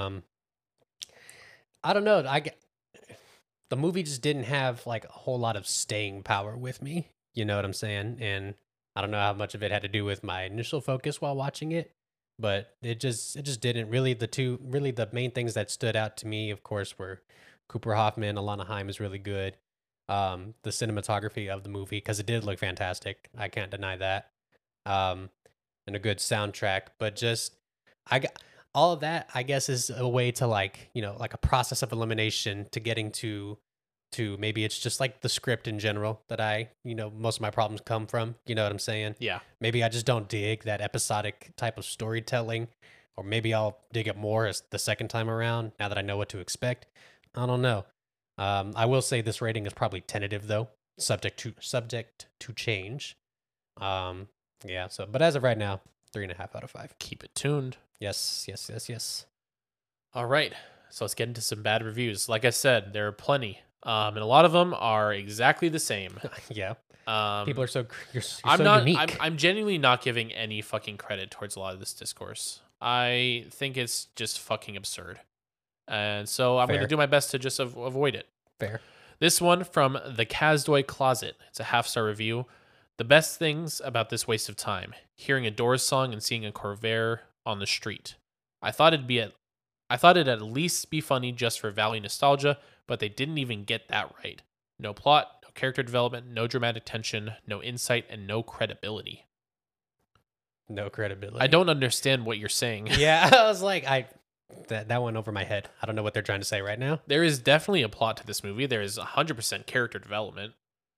I don't know. The movie just didn't have like a whole lot of staying power with me. You know what I'm saying? And I don't know how much of it had to do with my initial focus while watching it, but it just didn't really. The main things that stood out to me, of course, were Cooper Hoffman. Alana Haim is really good. The cinematography of the movie, because it did look fantastic. I can't deny that. Um, and a good soundtrack, but just I got all of that. I guess is a way to like like a process of elimination to getting to maybe it's just like the script in general that I most of my problems come from. You know what I'm saying? Yeah. Maybe I just don't dig that episodic type of storytelling, or maybe I'll dig it more as the second time around now that I know what to expect. I don't know. I will say this rating is probably tentative though, subject to change. Um, yeah. So, but as of right now, 3.5 out of 5. Keep it tuned. Yes, yes, yes, yes. All right. So let's get into some bad reviews. Like I said, there are plenty. And a lot of them are exactly the same. Yeah. Um, People are you're I'm so not. unique. I'm genuinely not giving any fucking credit towards a lot of this discourse. I think it's just fucking absurd, and so I'm going to Fair. do my best to just avoid it. Fair. This one from the Casdoy Closet. It's a 5-star review. The best things about this waste of time: hearing a Doors song and seeing a Corvair on the street. I thought it'd at least be funny just for Valley nostalgia, but they didn't even get that right. No plot, no character development, no dramatic tension, no insight, and no credibility. No credibility. I don't understand what you're saying. Yeah, I was like, that went over my head. I don't know what they're trying to say right now. There is definitely a plot to this movie. There is 100% character development.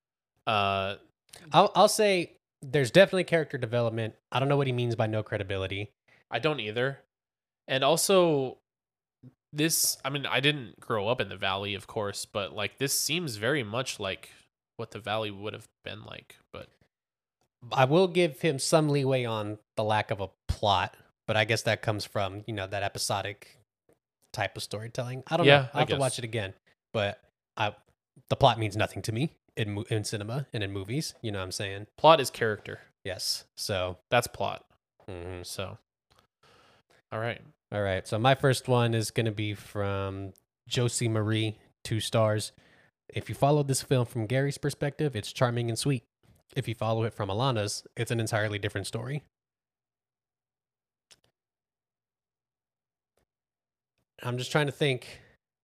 I'll say there's definitely character development. I don't know what he means by no credibility. I don't either. And also, I didn't grow up in the Valley, of course, but like this seems very much like what the Valley would have been like. But I will give him some leeway on the lack of a plot, but I guess that comes from, that episodic type of storytelling. I don't know. I'll have to watch it again. But the plot means nothing to me in cinema and in movies. You know what I'm saying? plot is character. Yes. So, That's plot. mhm. So, all right. All right. So my first one is going to be from Josie Marie, 2 stars. If you follow this film from Gary's perspective, it's charming and sweet. If you follow it from Alana's, it's an entirely different story. I'm just trying to think,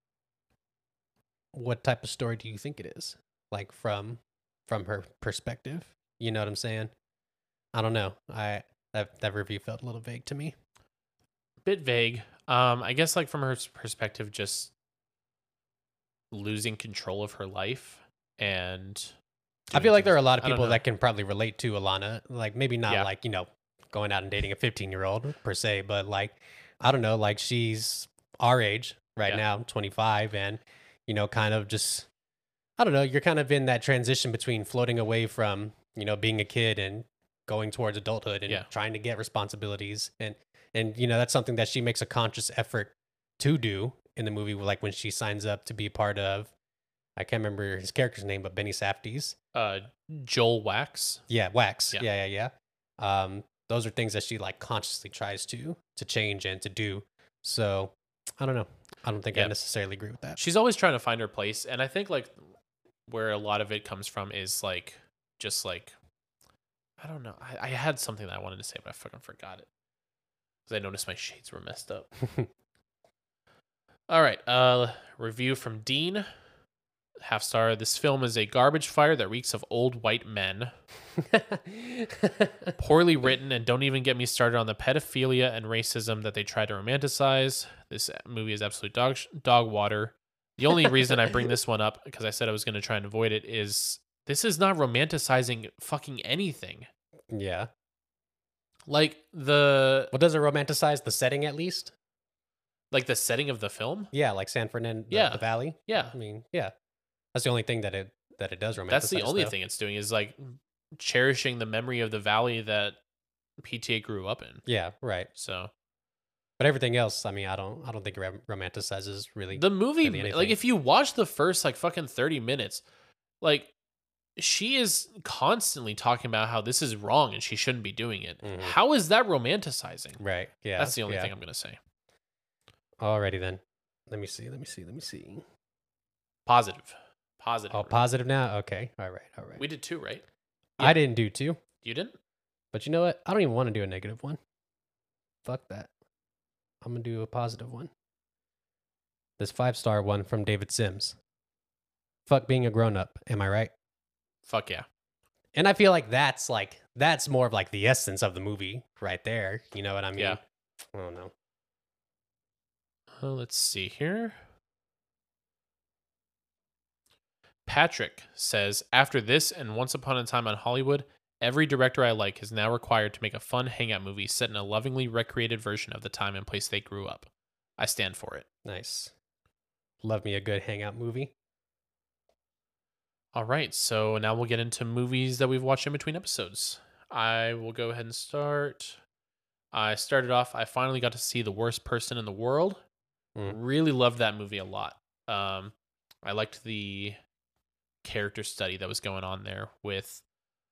what type of story do you think it is? Like from her perspective? You know what I'm saying? I don't know. That review felt a little vague to me. Bit vague. I guess like from her perspective, just losing control of her life and I feel like there are a lot of I don't people know. that can probably relate to Alana. Like maybe not Yeah. like, going out and dating a 15-year-old per se, but like, I don't know, like she's our age right Yeah. now, 25, and, kind of just, I don't know, you're kind of in that transition between floating away from, being a kid and going towards adulthood and Yeah. trying to get responsibilities. And, that's something that she makes a conscious effort to do in the movie, like when she signs up to be part of, I can't remember his character's name, but Benny Safdie's. Joel Wax. Yeah, Wax. Yeah. Yeah. Those are things that she like consciously tries to change and to do. So I don't know. I don't think I Yeah. necessarily agree with that. She's always trying to find her place, and I think like where a lot of it comes from is like just like I don't know. I had something that I wanted to say, but I fucking forgot it because I noticed my shades were messed up. All right. Review from Dean. 5-star. This film is a garbage fire that reeks of old white men. Poorly written, and don't even get me started on the pedophilia and racism that they try to romanticize. This movie is absolute dog water. The only reason I bring this one up, because I said I was going to try and avoid it, is this is not romanticizing fucking anything. Yeah. Like Well, does it romanticize the setting at least? Like the setting of the film? Yeah, like San Fernando, Yeah. the valley. Yeah. I mean, yeah, that's the only thing that it does romanticize. That's the only though. thing it's doing is like cherishing the memory of the valley that PTA grew up in. Yeah, right. So But everything else, I mean, I don't think it romanticizes really. the movie, really like anything. if you watch the first like fucking 30 minutes, like she is constantly talking about how this is wrong and she shouldn't be doing it. Mhm. How is that romanticizing? Right. Yeah. That's the only yeah. thing I'm going to say. Alrighty then. Let me see. Positive. Oh, positive now? Okay. All right. We did 2, right? I didn't do 2, You didn't? but you know what? I don't even want to do a negative one. Fuck that. I'm going to do a positive one. This 5-star one from David Sims. Fuck being a grown up. Am I right? Fuck yeah. And I feel like that's more of like the essence of the movie right there. You know what I mean? Yeah. I don't know. Let's see here. Patrick says, after this and Once Upon a Time on Hollywood, every director I like is now required to make a fun hangout movie set in a lovingly recreated version of the time and place they grew up. I stand for it. Nice. Love me a good hangout movie. All right, so now we'll get into movies that we've watched in between episodes. I will go ahead and start. I started off, I finally got to see The Worst Person in the World. Really loved that movie a lot. I liked the character study that was going on there with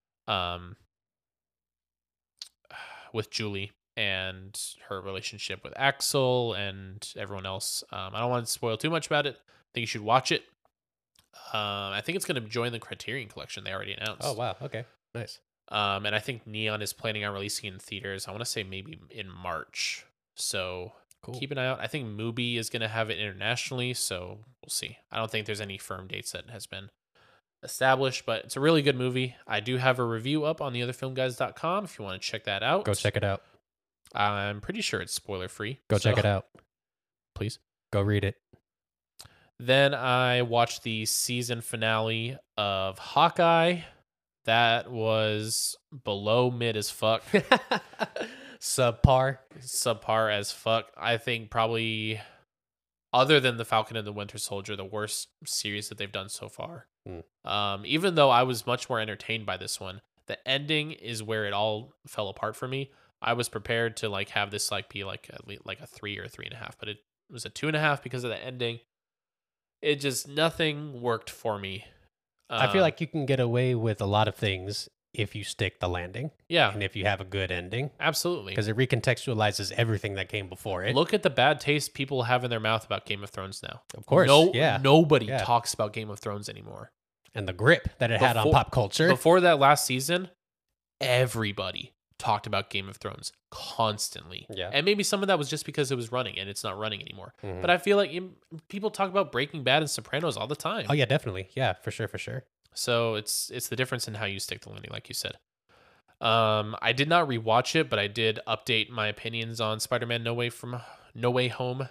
Julie and her relationship with Axel and everyone else. I don't want to spoil too much about it. I think you should watch it. I think it's going to join the Criterion Collection they already announced. Oh, wow. Okay. Nice. And I think Neon is planning on releasing it in theaters. I want to say maybe in March. So Cool. keep an eye out. I think Mubi is going to have it internationally, so we'll see. I don't think there's any firm dates that has been established, but it's a really good movie. I do have a review up on theotherfilmguys.com if you want to check that out. Go check it out. I'm pretty sure it's spoiler free. Go check it out. Please. Go read it. Then I watched the season finale of Hawkeye. That was below mid as fuck. Subpar. Subpar as fuck. I think probably, other than The Falcon and the Winter Soldier, the worst series that they've done so far. Even though I was much more entertained by this one, the ending is where it all fell apart for me. I was prepared to like have this like be like at least like a 3 or 3.5, but it was a 2.5 because of the ending. It just, nothing worked for me. I feel like you can get away with a lot of things if you stick the landing. Yeah. And if you have a good ending. Absolutely. Because it recontextualizes everything that came before it. Look at the bad taste people have in their mouth about Game of Thrones now. Of course. Nobody talks about Game of Thrones anymore. And the grip that it had on pop culture. Before that last season, everybody talked about Game of Thrones constantly. Yeah. And maybe some of that was just because it was running and it's not running anymore. Mhm. But I feel like people talk about Breaking Bad and Sopranos all the time. Oh, yeah, definitely. Yeah, for sure. So it's the difference in how you stick the landing, like you said. I did not rewatch it, but I did update my opinions on Spider-Man No Way From Home.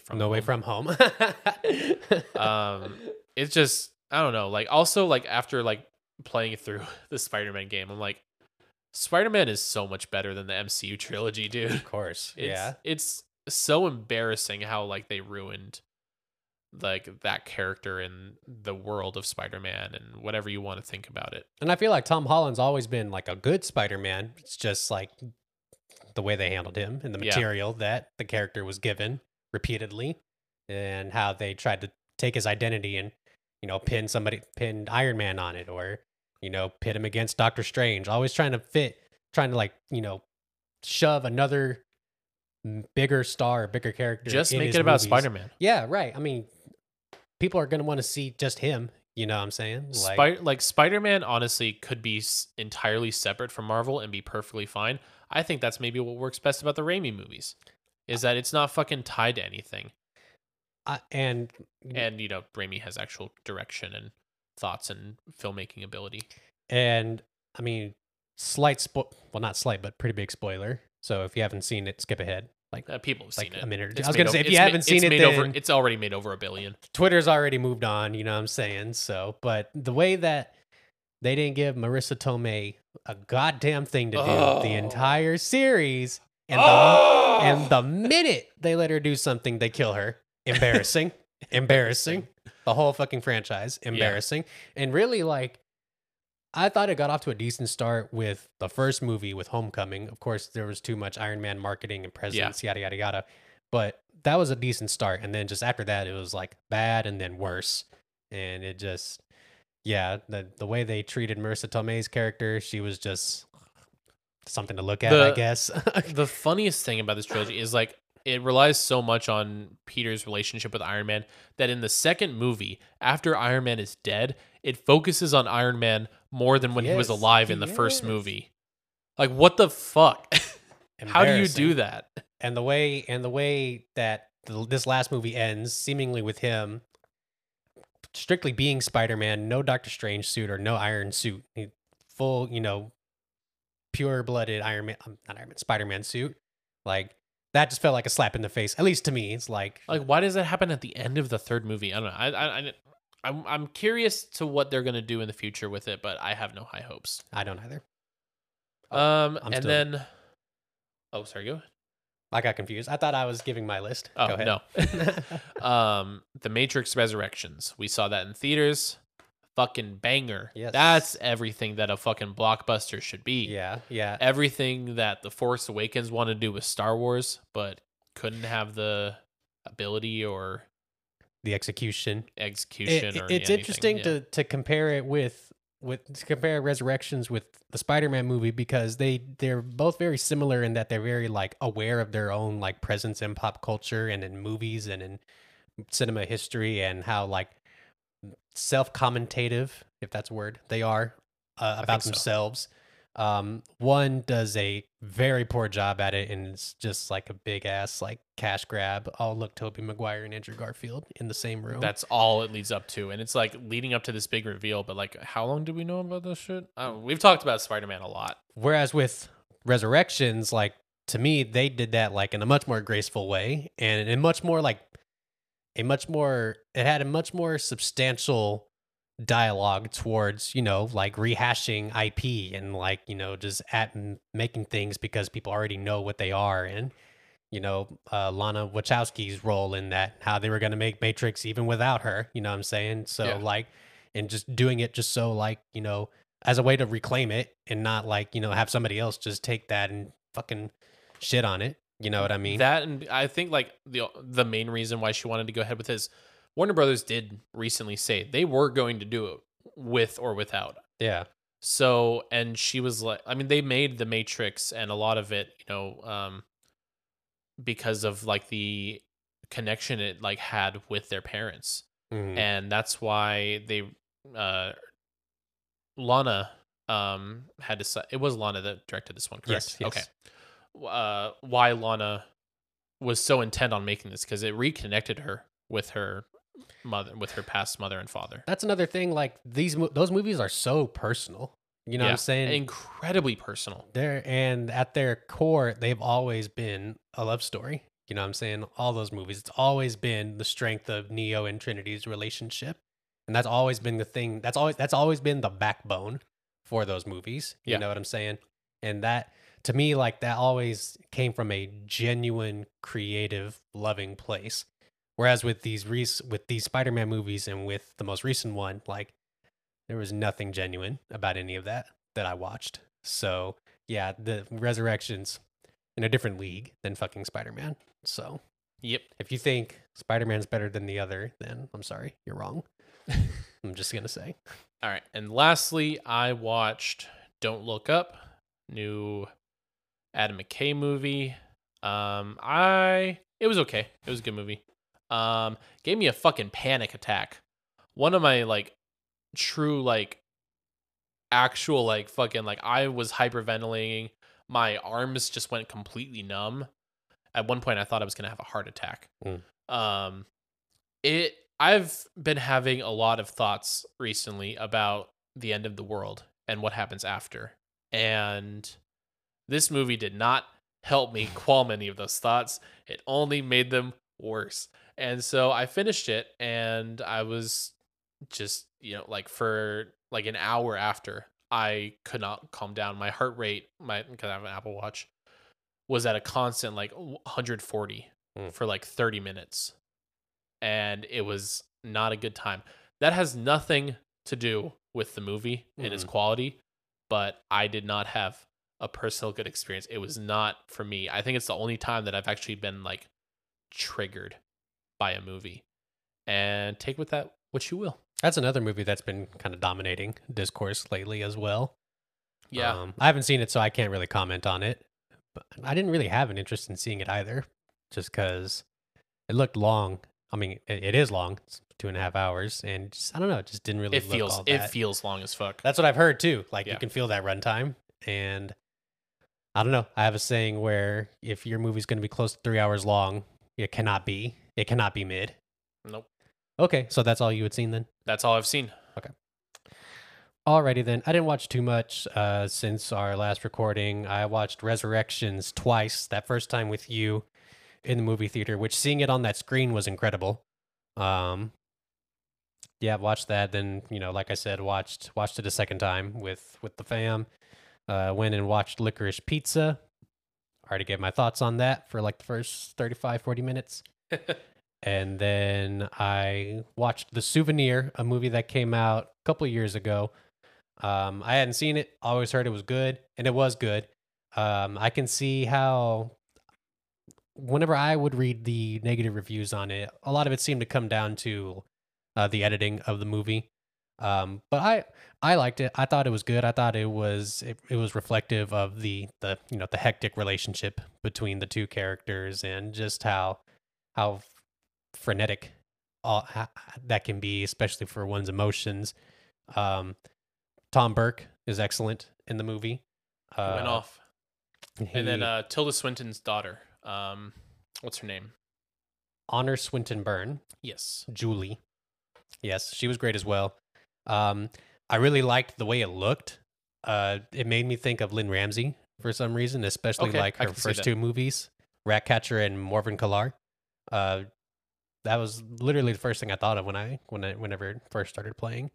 It's just, I don't know. Like, also, like, after like playing through the Spider-Man game, I'm like, Spider-Man is so much better than the MCU trilogy, dude. Of course. It's so embarrassing how like they ruined like that character in the world of Spider-Man and whatever you want to think about it. And I feel like Tom Holland's always been like a good Spider-Man. It's just like the way they handled him and the material that the character was given repeatedly and how they tried to take his identity and, you know, pin Iron Man on it, or, you know, pit him against Doctor Strange, always trying to like, you know, shove another bigger character. Just in make his it about movies. Spider-Man. Yeah, right. I mean, people are going to want to see just him. You know what I'm saying? Like Spider-Man honestly could be entirely separate from Marvel and be perfectly fine. I think that's maybe what works best about the Raimi movies, is that it's not fucking tied to anything. And you know, Raimi has actual direction and thoughts and filmmaking ability. And I mean, not slight, but pretty big spoiler. So if you haven't seen it, skip ahead. Like people have seen it. A minute. It's I was gonna say, if you haven't seen it, then it's already made over $1 billion. Twitter's already moved on. You know what I'm saying? So, but the way that they didn't give Marissa Tomei a goddamn thing to do the entire series, and And the minute they let her do something, they kill her. Embarrassing. Embarrassing. The whole fucking franchise. Embarrassing. And really, like, I thought it got off to a decent start with the first movie with Homecoming. Of course, there was too much Iron Man marketing and presence, yada, yada, yada. But that was a decent start. And then just after that, it was like bad and then worse. And it just, yeah, the way they treated Marissa Tomei's character, she was just something to look at, I guess. The funniest thing about this trilogy is like it relies so much on Peter's relationship with Iron Man that in the second movie, after Iron Man is dead, it focuses on Iron Man more than when he was alive in the first movie. Like, what the fuck? How do you do that? And the way that this last movie ends, seemingly with him strictly being Spider-Man, no Doctor Strange suit or no Iron suit, full, pure-blooded Spider-Man suit. Like, that just felt like a slap in the face. At least to me, it's like why does that happen at the end of the third movie? I don't know. I'm curious to what they're gonna do in the future with it, but I have no high hopes. I don't either. Then, oh, sorry, go ahead. I got confused. I thought I was giving my list. Oh, go ahead. No. The Matrix Resurrections. We saw that in theaters. Fucking banger. Yes. That's everything that a fucking blockbuster should be. Yeah, yeah. Everything that The Force Awakens wanted to do with Star Wars, but couldn't have the ability or the execution. It's anything. Interesting to compare it with to compare Resurrections with the Spider-Man movie, because they're both very similar in that they're very like aware of their own like presence in pop culture and in movies and in cinema history, and how like self-commentative, if that's a word, they are about themselves. One does a very poor job at it, and it's just like a big ass like cash grab. Oh, look, Tobey Maguire and Andrew Garfield in the same room. That's all it leads up to, and it's like leading up to this big reveal. But like, how long do we know about this shit? We've talked about Spider-Man a lot. Whereas with Resurrections, like, to me, they did that like in a much more graceful way, and in much more like it had a much more substantial dialogue towards, like rehashing IP and like, just making things because people already know what they are. And, Lana Wachowski's role in that, how they were going to make Matrix even without her, you know what I'm saying? So like, and just doing it just so like, as a way to reclaim it and not like, have somebody else just take that and fucking shit on it. You know what I mean? That, and I think like the main reason why she wanted to go ahead with this, Warner Brothers did recently say they were going to do it with or without. Yeah. So, and she was like, I mean, they made The Matrix and a lot of it, because of like the connection it like had with their parents. Mm-hmm. And that's why they, Lana, had to, it was Lana that directed this one, correct? Yes. Okay. Why Lana was so intent on making this, because it reconnected her with her mother, with her past mother and father. That's another thing. Like those movies are so personal. You know what I'm saying? Incredibly personal. And at their core, they've always been a love story. You know what I'm saying? All those movies, it's always been the strength of Neo and Trinity's relationship, and that's always been the thing. That's always been the backbone for those movies. You know what I'm saying? And that, to me, like, that always came from a genuine, creative, loving place. Whereas with these Spider-Man movies and with the most recent one, like, there was nothing genuine about any of that I watched. So yeah, the Resurrections in a different league than fucking Spider-Man. So yep, if you think Spider-Man's better than the other, then I'm sorry, you're wrong. I'm just gonna say. All right, and lastly, I watched Don't Look Up, new Adam McKay movie. It was okay. It was a good movie. Gave me a fucking panic attack. One of my like true like actual like fucking like I was hyperventilating. My arms just went completely numb. At one point I thought I was gonna have a heart attack. I've been having a lot of thoughts recently about the end of the world and what happens after. And this movie did not help me quell any of those thoughts. It only made them worse. And so I finished it, and I was just, like for like an hour after, I could not calm down. My heart rate, because I have an Apple Watch, was at a constant like 140 Mm. for like 30 minutes. And it was not a good time. That has nothing to do with the movie and its Mhm. quality, but I did not have a personal good experience. It was not for me. I think it's the only time that I've actually been like triggered by a movie. And take with that what you will. That's another movie that's been kind of dominating discourse lately as well. Yeah. I haven't seen it, so I can't really comment on it. But I didn't really have an interest in seeing it either, just because it looked long. I mean, it is long. It's 2.5 hours, and just, I don't know, it just didn't really It look all feels that. long as fuck. That's what I've heard too. Like you Yeah. can feel that runtime, and I don't know. I have a saying where if your movie's going to be close to 3 hours long, it cannot be. It cannot be mid. Nope. Okay, so that's all you had seen then. That's all I've seen. Alrighty then. I didn't watch too much since our last recording. I watched Resurrections twice. That first time with you in the movie theater, which seeing it on that screen was incredible. Yeah, watched that. Then like I said, watched it a second time with the fam. Went and watched Licorice Pizza. Already gave my thoughts on that for like the first 35-40 minutes. And then I watched The Souvenir, a movie that came out a couple years ago. I hadn't seen it, always heard it was good, and it was good. I can see how whenever I would read the negative reviews on it, a lot of it seemed to come down to the editing of the movie. But I liked it. I thought it was good. I thought it was reflective of the hectic relationship between the two characters and just how frenetic that can be, especially for one's emotions. Tom Burke is excellent in the movie. He went off. And then he- Tilda Swinton's daughter. What's her name? Honor Swinton Byrne, Yes. Julie. Yes, she was great as well. I really liked the way it looked. It made me think of Lynn Ramsey for some reason, especially Okay, like I her can see first that. two movies, Ratcatcher and Morven Kalar. That was literally the first thing I thought of whenever it first started playing.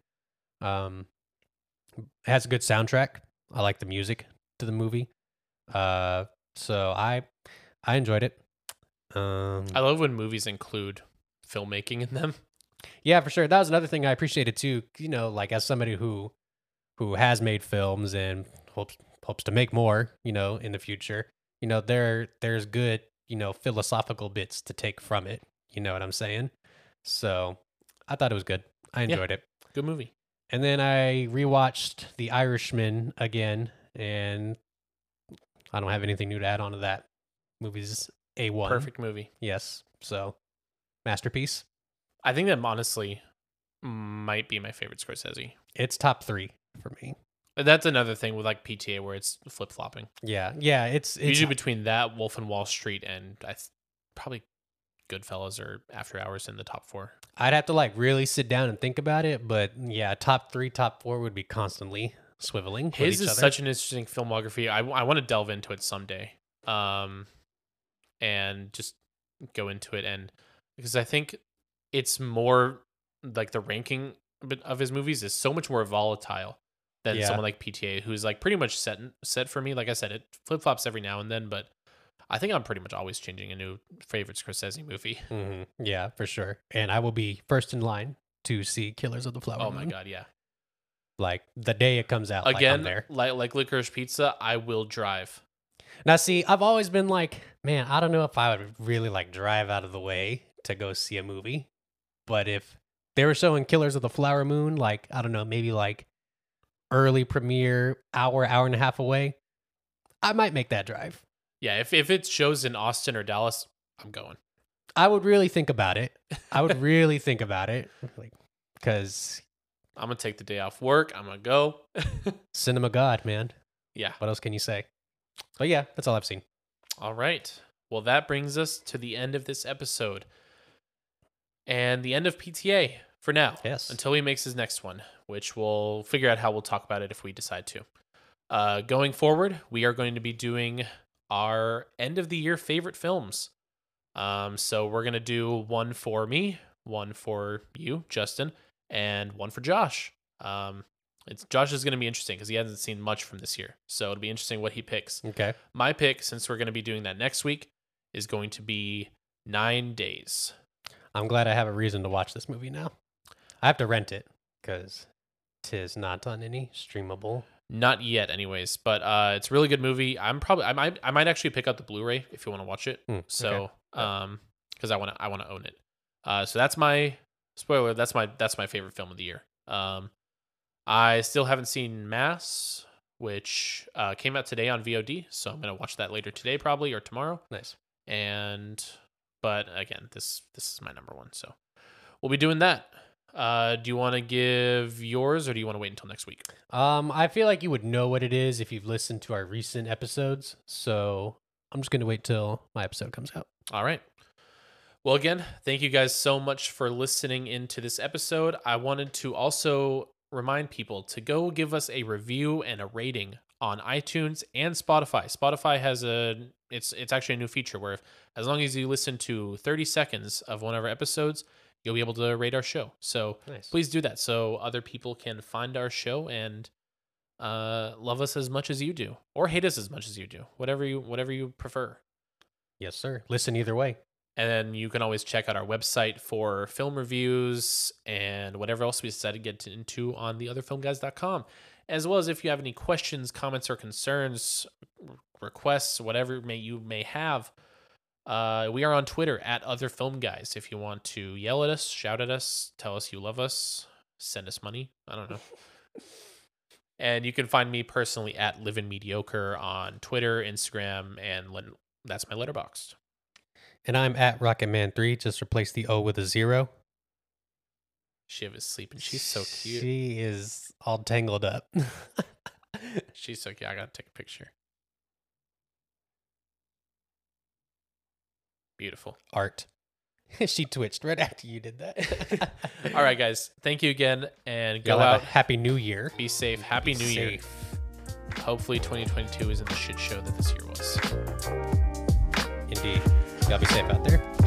It has a good soundtrack. I like the music to the movie. So I enjoyed it. I love when movies include filmmaking in them. Yeah, for sure. That was another thing I appreciated too. Like as somebody who has made films and hopes to make more, in the future. There's good, philosophical bits to take from it. You know what I'm saying? So I thought it was good. I Yeah. enjoyed it. Good movie. And then I rewatched The Irishman again, and I don't have anything new to add on to that. Movie's A1. Perfect movie. Yes. So masterpiece. I think that honestly might be my favorite Scorsese. It's top 3 for me. That's another thing with like PTA where it's flip flopping. Yeah. Yeah. It's Usually between that, Wolf and Wall Street, and probably Goodfellas or After Hours in the top 4. I'd have to like really sit down and think about it, but yeah, top 3, top 4 would be constantly swiveling. with His each is other. such an interesting filmography. I want to delve into it someday, and just go into it, and because I think it's more like the ranking of his movies is so much more volatile than Yeah. someone like PTA, who's like pretty much set for me. Like I said, it flip flops every now and then, but I think I'm pretty much always changing a new favorite Scorsese movie. Yeah, for sure. And I will be first in line to see Killers of the Flower Oh Moon. my god, yeah. Like the day it comes out. Again, like, I'm there. like Licorice Pizza, I will drive. Now, see, I've always been like, man, I don't know if I would really like drive out of the way to go see a movie. But if they were showing Killers of the Flower Moon, like, I don't know, maybe like early premiere, hour and a half away, I might make that drive. Yeah, if it shows in Austin or Dallas, I'm going. I would really think about it. I would really think about it. Like, because I'm gonna take the day off work. I'm gonna go. cinema god, man. Yeah. What else can you say? But yeah, that's all I've seen. All right. Well, that brings us to the end of this episode. And the end of PTA for now. Yes. Until he makes his next one, which we'll figure out how we'll talk about it if we decide to. Going forward, we are going to be doing our end of the year favorite films. So we're going to do one for me, one for you, Justin, and one for Josh. Josh is going to be interesting because he hasn't seen much from this year. So it'll be interesting what he picks. Okay. My pick, since we're going to be doing that next week, is going to be 9 Days. I'm glad I have a reason to watch this movie now. I have to rent it because 'tis not on any streamable. Not yet, anyways, but it's a really good movie. I might actually pick up the Blu-ray if you want to watch it. So, okay. Because I want to own it. So that's my spoiler. That's my favorite film of the year. I still haven't seen Mass, which came out today on VOD. So I'm gonna watch that later today, probably, or tomorrow. Nice. But again, this is my number one. So we'll be doing that. Do you want to give yours, or do you want to wait until next week? I feel like you would know what it is if you've listened to our recent episodes. So I'm just gonna wait till my episode comes out. All right. Well, again, thank you guys so much for listening into this episode. I wanted to also remind people to go give us a review and a rating on iTunes and Spotify. Spotify has it's actually a new feature where as long as you listen to 30 seconds of one of our episodes, you'll be able to rate our show. So Nice. Please do that so other people can find our show and love us as much as you do, or hate us as much as you do, whatever you prefer. Yes, sir. Listen either way. And then you can always check out our website for film reviews and whatever else we decided to get into on theotherfilmguys.com. As well as if you have any questions, comments, or concerns, requests, whatever you may have, we are on Twitter at otherfilmguys. If you want to yell at us, shout at us, tell us you love us, send us money. I don't know. And you can find me personally at Livin' Mediocre on Twitter, Instagram, and that's my Letterboxd. And I'm at Rocketman3. Just replace the O with a 0. Shiv is sleeping. She's so cute. She is all tangled up. She's so cute. I gotta take a picture. Beautiful. Art. She twitched right after you did that. All right, guys. Thank you again, and go Y'all have out. a happy New Year. Be safe. Happy New Year. Hopefully 2022 isn't the shit show that this year was. Indeed. Y'all be safe out there.